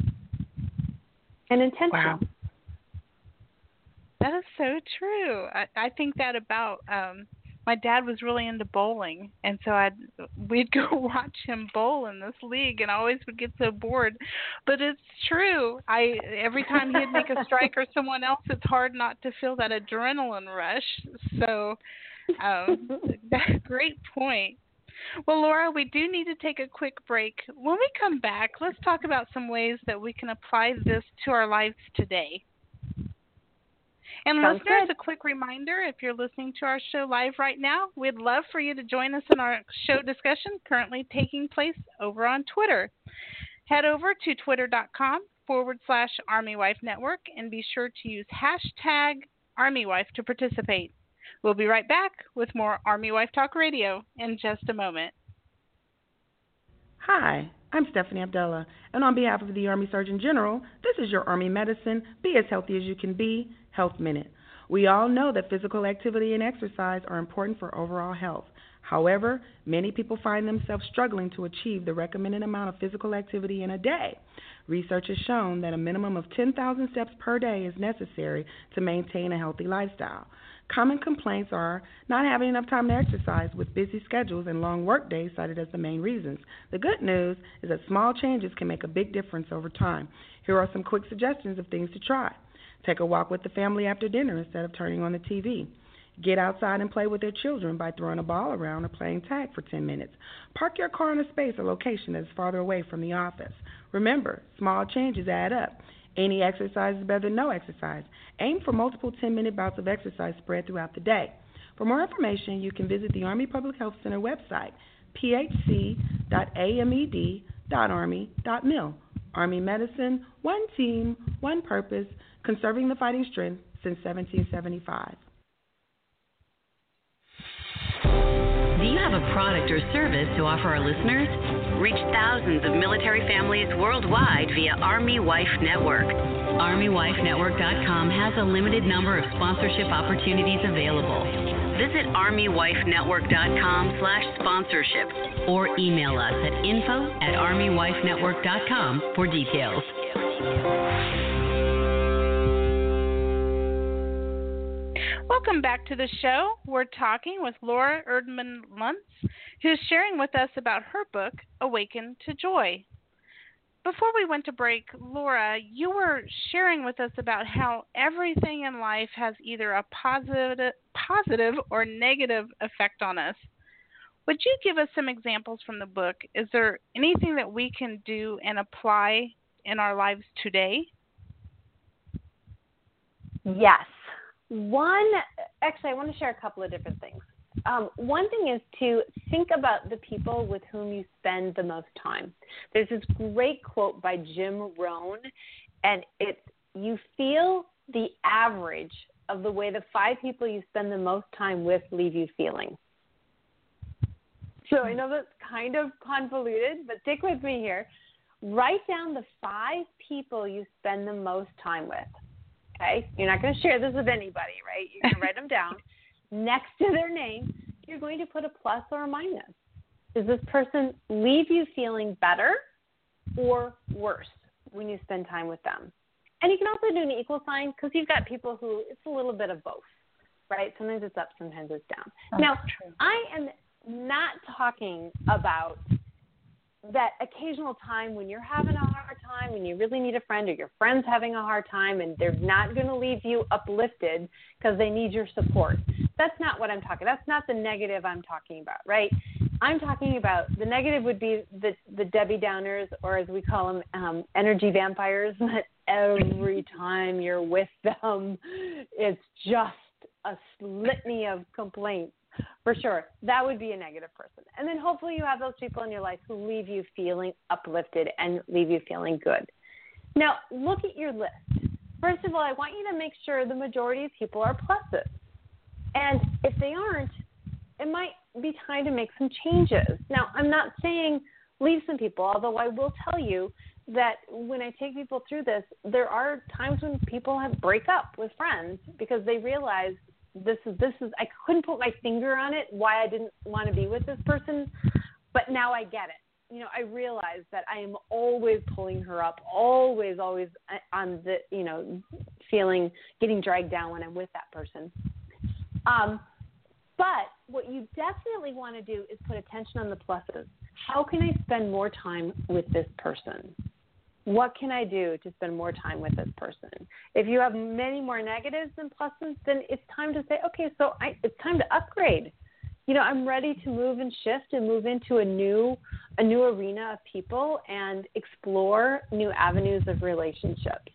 Speaker 11: and intentional.
Speaker 3: Wow. That is so true. I, I think that about um, my dad was really into bowling, and so I'd we'd go watch him bowl in this league, and I always would get so bored. But it's true. I every time he'd make a strike or someone else, it's hard not to feel that adrenaline rush. So, um, that's a great point. Well, Laura, we do need to take a quick break. When we come back, let's talk about some ways that we can apply this to our lives today. And
Speaker 11: Sounds
Speaker 3: listeners,
Speaker 11: good.
Speaker 3: a quick reminder, if you're listening to our show live right now, we'd love for you to join us in our show discussion currently taking place over on Twitter. Head over to twitter.com forward slash Army Wife Network and be sure to use hashtag Army Wife to participate. We'll be right back with more Army Wife Talk Radio in just a moment.
Speaker 12: Hi, I'm Stephanie Abdullah, and on behalf of the Army Surgeon General, this is your Army Medicine, Be As Healthy As You Can Be, Health Minute. We all know that physical activity and exercise are important for overall health. However, many people find themselves struggling to achieve the recommended amount of physical activity in a day. Research has shown that a minimum of ten thousand steps per day is necessary to maintain a healthy lifestyle. Common complaints are not having enough time to exercise, with busy schedules and long work days cited as the main reasons. The good news is that small changes can make a big difference over time. Here are some quick suggestions of things to try. Take a walk with the family after dinner instead of turning on the T V. Get outside and play with their children by throwing a ball around or playing tag for ten minutes. Park your car in a space or location that is farther away from the office. Remember, small changes add up. Any exercise is better than no exercise. Aim for multiple ten-minute bouts of exercise spread throughout the day. For more information, you can visit the Army Public Health Center website, p h c dot a m e d dot army dot mil. Army Medicine, one team, one purpose, conserving the fighting strength since seventeen seventy-five.
Speaker 2: Do you have a product or service to offer our listeners? Reach thousands of military families worldwide via Army Wife Network. Army Wife Network dot com has a limited number of sponsorship opportunities available. Visit Army Wife Network dot com slash sponsorship or email us at info at Army Wife Network dot com for details.
Speaker 3: Welcome back to the show. We're talking with Laura Erdman Luntz, who's sharing with us about her book, Awaken to Joy. Before we went to break, Laura, you were sharing with us about how everything in life has either a positive, positive or negative effect on us. Would you give us some examples from the book? Is there anything that we can do and apply in our lives today?
Speaker 11: Yes. One, actually, I want to share a couple of different things. Um, one thing is to think about the people with whom you spend the most time. There's this great quote by Jim Rohn, and it's, you feel the average of the way the five people you spend the most time with leave you feeling. So I know that's kind of convoluted, but stick with me here. Write down the five people you spend the most time with. Okay? You're not going to share this with anybody, right? You're going to write them down. Next to their name, you're going to put a plus or a minus. Does this person leave you feeling better or worse when you spend time with them? And you can also do an equal sign because you've got people who it's a little bit of both, right? Sometimes it's up, sometimes it's down. That's now, true. I am not talking about that occasional time when you're having a hard time and you really need a friend, or your friend's having a hard time and they're not going to leave you uplifted because they need your support. That's not what I'm talking. That's not the negative I'm talking about, right? I'm talking about the negative would be the, the Debbie Downers, or as we call them, um, energy vampires, that every time you're with them, it's just a litany of complaints. For sure, that would be a negative person. And then hopefully you have those people in your life who leave you feeling uplifted and leave you feeling good. Now, look at your list. First of all, I want you to make sure the majority of people are pluses. And if they aren't, it might be time to make some changes. Now, I'm not saying leave some people, although I will tell you that when I take people through this, there are times when people have break up with friends because they realize This is, this is, I couldn't put my finger on it, why I didn't want to be with this person, but now I get it. You know, I realize that I am always pulling her up, always, always on the, you know, feeling, getting dragged down when I'm with that person. Um, but what you definitely want to do is put attention on the pluses. How can I spend more time with this person? What can I do to spend more time with this person? If you have many more negatives than pluses, then it's time to say, okay, so I, it's time to upgrade. You know, I'm ready to move and shift and move into a new, a new arena of people and explore new avenues of relationships.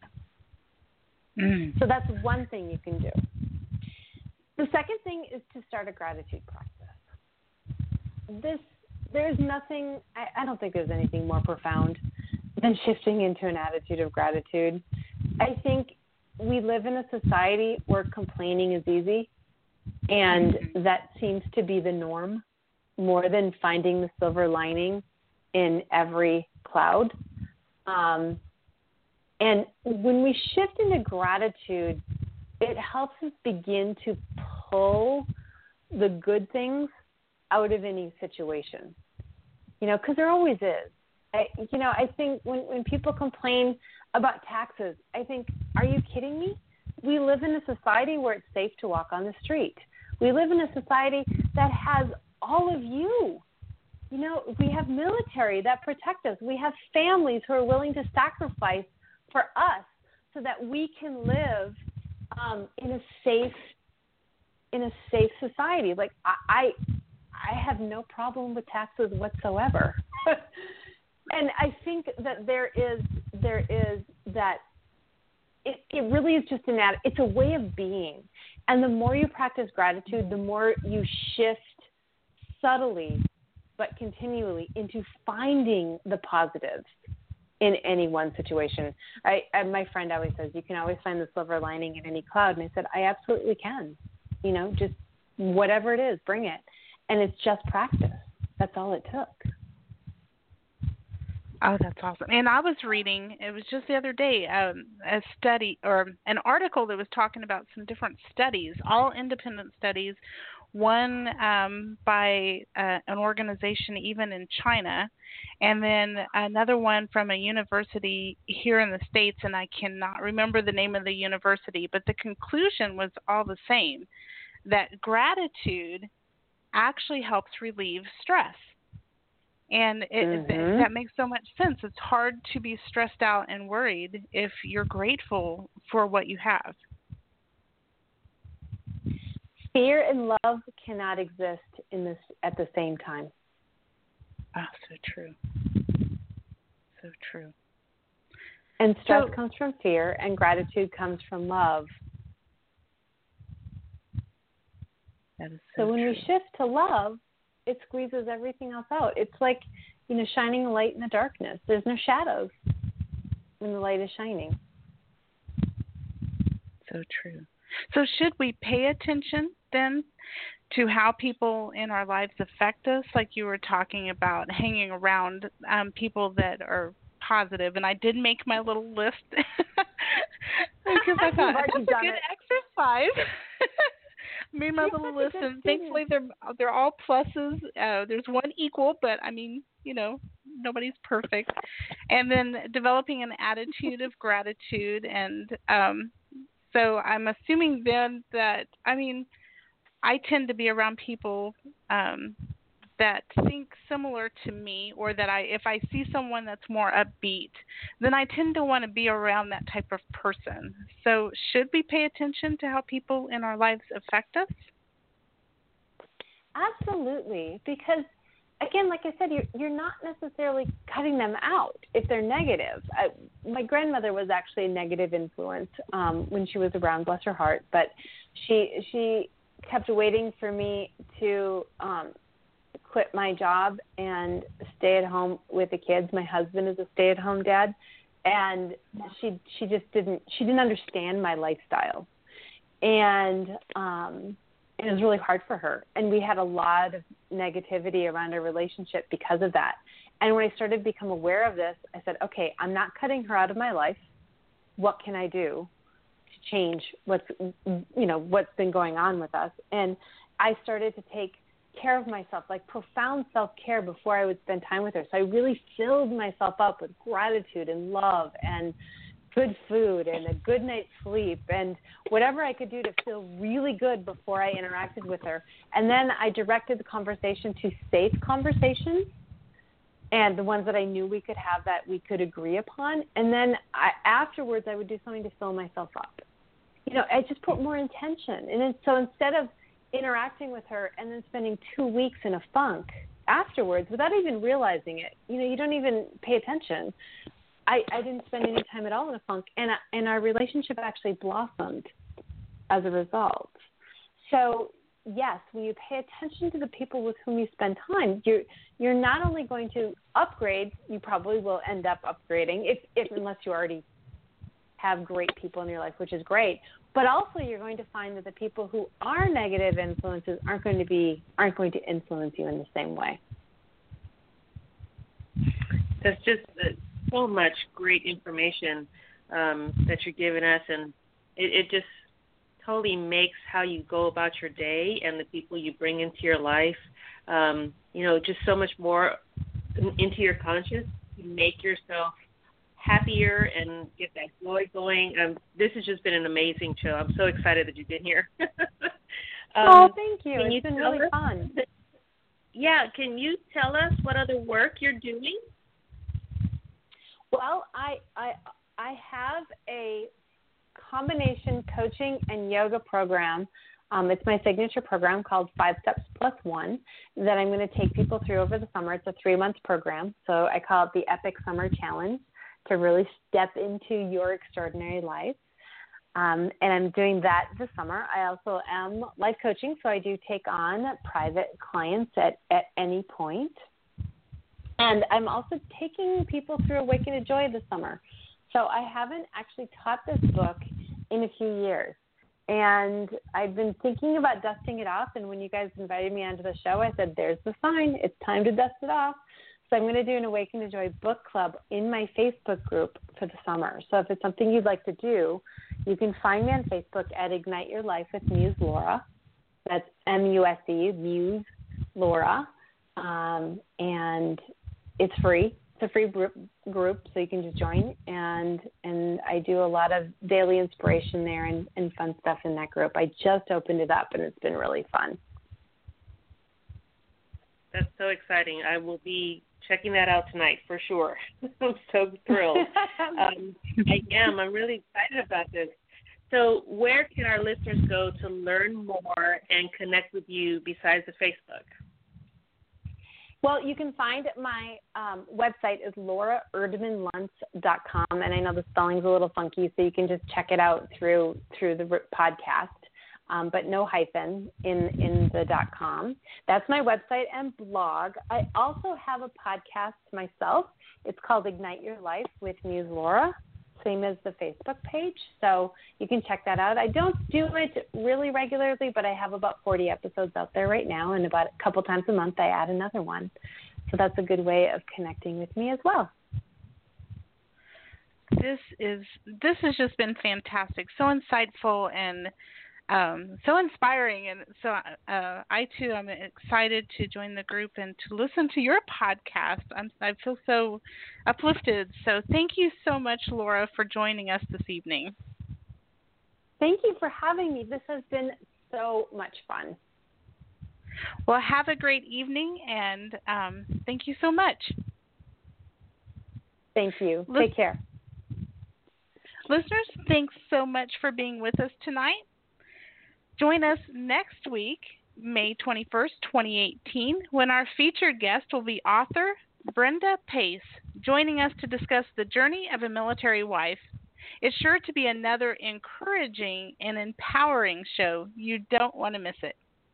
Speaker 11: Mm. So that's one thing you can do. The second thing is to start a gratitude practice. This, there's nothing, I, I don't think there's anything more profound than shifting into an attitude of gratitude. I think we live in a society where complaining is easy, and that seems to be the norm more than finding the silver lining in every cloud. Um, and when we shift into gratitude, it helps us begin to pull the good things out of any situation, you know, because there always is. I, you know, I think when, when people complain about taxes, I think, are you kidding me? We live in a society where it's safe to walk on the street. We live in a society that has all of you. You know, we have military that protect us. We have families who are willing to sacrifice for us so that we can live um, in a safe, in a safe society. Like I, I have no problem with taxes whatsoever. And I think that there is there is that it, it really is just an ad, it's a way of being. And the more you practice gratitude, the more you shift subtly but continually into finding the positives in any one situation. I, I my friend always says, you can always find the silver lining in any cloud. And I said, I absolutely can. You know, just whatever it is, bring it. And it's just practice. That's all it took.
Speaker 3: Oh, that's awesome. And I was reading, it was just the other day, um, a study or an article that was talking about some different studies, all independent studies, one um, by uh, an organization even in China, and then another one from a university here in the States, and I cannot remember the name of the university, but the conclusion was all the same, that gratitude actually helps relieve stress. And it,
Speaker 11: mm-hmm.
Speaker 3: th- that makes so much sense. It's hard to be stressed out and worried if you're grateful for what you have.
Speaker 11: Fear and love cannot exist in this at the same time.
Speaker 3: Ah, so true. So true.
Speaker 11: And stress
Speaker 3: So,
Speaker 11: comes from fear, and gratitude comes from love.
Speaker 3: That is so,
Speaker 11: so when
Speaker 3: true.
Speaker 11: we shift to love, it squeezes everything else out. It's like, you know, shining a light in the darkness. There's no shadows when the light is shining.
Speaker 3: So true. So should we pay attention then to how people in our lives affect us? Like you were talking about hanging around um, people that are positive, and I did make my little list because I thought that's a good it. exercise. Made my little list, and thankfully they're they're all pluses. Uh, there's one equal, but I mean, you know, nobody's perfect. And then developing an attitude of gratitude, and um, so I'm assuming then that I mean, I tend to be around people um, that think similar to me, or that I, if I see someone that's more upbeat, then I tend to want to be around that type of person. So should we pay attention to how people in our lives affect us?
Speaker 11: Absolutely, because again, like I said, you're, you're not necessarily cutting them out if they're negative. I, my grandmother was actually a negative influence um, when she was around, bless her heart, but she she kept waiting for me to um, quit my job and stay at home with the kids. My husband is a stay-at-home dad, and she she just didn't she didn't understand my lifestyle, and um, it was really hard for her. And we had a lot of negativity around our relationship because of that. And when I started to become aware of this, I said, okay, I'm not cutting her out of my life. What can I do to change what's you know what's been going on with us? And I started to take care of myself, like profound self-care before I would spend time with her. So I really filled myself up with gratitude and love and good food and a good night's sleep and whatever I could do to feel really good before I interacted with her. And then I directed the conversation to safe conversations and the ones that I knew we could have that we could agree upon. And then I, afterwards, I would do something to fill myself up. You know, I just put more intention. And then, so instead of interacting with her and then spending two weeks in a funk afterwards without even realizing it, you know, you don't even pay attention. I, I didn't spend any time at all in a funk, and and our relationship actually blossomed as a result. So yes, when you pay attention to the people with whom you spend time, you're you're not only going to upgrade, you probably will end up upgrading if, if unless you already have great people in your life, which is great. But also, you're going to find that the people who are negative influences aren't going to be aren't going to influence you in the same way.
Speaker 4: That's just uh, so much great information um, that you're giving us, and it, it just totally makes how you go about your day and the people you bring into your life, um, you know, just so much more into your conscience to make yourself happier and get that joy going. Um, this has just been an amazing show. I'm so excited that you've been here. um,
Speaker 11: oh, thank you. It's
Speaker 4: you
Speaker 11: been really
Speaker 4: us,
Speaker 11: fun.
Speaker 4: Yeah, can you tell us what other work you're doing?
Speaker 11: Well, I I I have a combination coaching and yoga program. Um, it's my signature program called Five Steps Plus One that I'm going to take people through over the summer. It's a three-month program, so I call it the Epic Summer Challenge, to really step into your extraordinary life. Um, and I'm doing that this summer. I also am life coaching, so I do take on private clients at, at any point. And I'm also taking people through Awaken to Joy this summer. So I haven't actually taught this book in a few years. And I've been thinking about dusting it off, and when you guys invited me onto the show, I said, there's the sign. It's time to dust it off. So I'm going to do an Awaken to Joy book club in my Facebook group for the summer. So if it's something you'd like to do, you can find me on Facebook at Ignite Your Life with Muse Laura. That's M U S E, Muse Laura. Um, and it's free. It's a free group, group, so you can just join. And and I do a lot of daily inspiration there and, and fun stuff in that group. I just opened it up, and it's been really fun.
Speaker 4: That's so exciting. I will be checking that out tonight for sure. I'm so thrilled. um, I am. I'm really excited about this. So where can our listeners go to learn more and connect with you besides the Facebook?
Speaker 11: Well, you can find my um, website is laura erdman luntz dot com, and I know the spelling's a little funky, so you can just check it out through through the podcast, um, but no hyphen in, in the .com. That's my website and blog. I also have a podcast myself. It's called Ignite Your Life with Muse Laura, same as the Facebook page, so you can check that out. I don't do it really regularly, but I have about forty episodes out there right now, and about a couple times a month I add another one. So that's a good way of connecting with me as well.
Speaker 3: This is this has just been fantastic, so insightful and um, so inspiring, and so uh, I too am excited to join the group and to listen to your podcast. I'm, I feel so uplifted. So thank you so much, Laura, for joining us this evening.
Speaker 11: Thank you for having me. This has been so much fun.
Speaker 3: Well, have a great evening, and um, thank you so much.
Speaker 11: Thank you.
Speaker 3: Lis-
Speaker 11: Take care.
Speaker 3: Listeners, thanks so much for being with us tonight. Join us next week, May twenty-first, twenty eighteen, when our featured guest will be author Brenda Pace, joining us to discuss the journey of a military wife. It's sure to be another encouraging and empowering show. You don't want to miss it.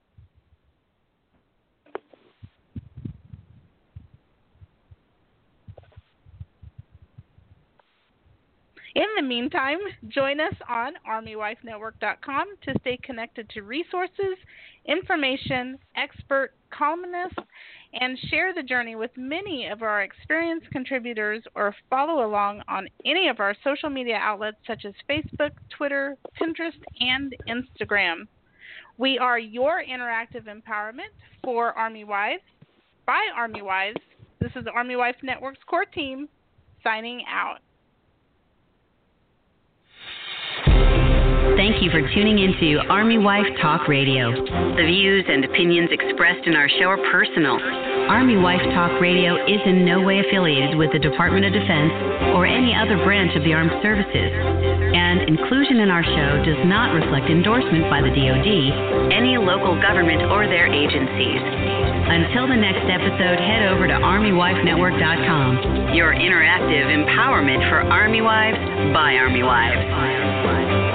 Speaker 3: In the meantime, join us on army wife network dot com to stay connected to resources, information, expert columnists, and share the journey with many of our experienced contributors, or follow along on any of our social media outlets such as Facebook, Twitter, Pinterest, and Instagram. We are your interactive empowerment for Army Wives, by Army Wives. This is the Army Wife Network's core team signing out.
Speaker 2: Thank you for tuning into Army Wife Talk Radio. The views and opinions expressed in our show are personal. Army Wife Talk Radio is in no way affiliated with the Department of Defense or any other branch of the Armed Services, and inclusion in our show does not reflect endorsement by the D O D, any local government, or their agencies. Until the next episode, head over to army wife network dot com, your interactive empowerment for Army Wives by Army Wives.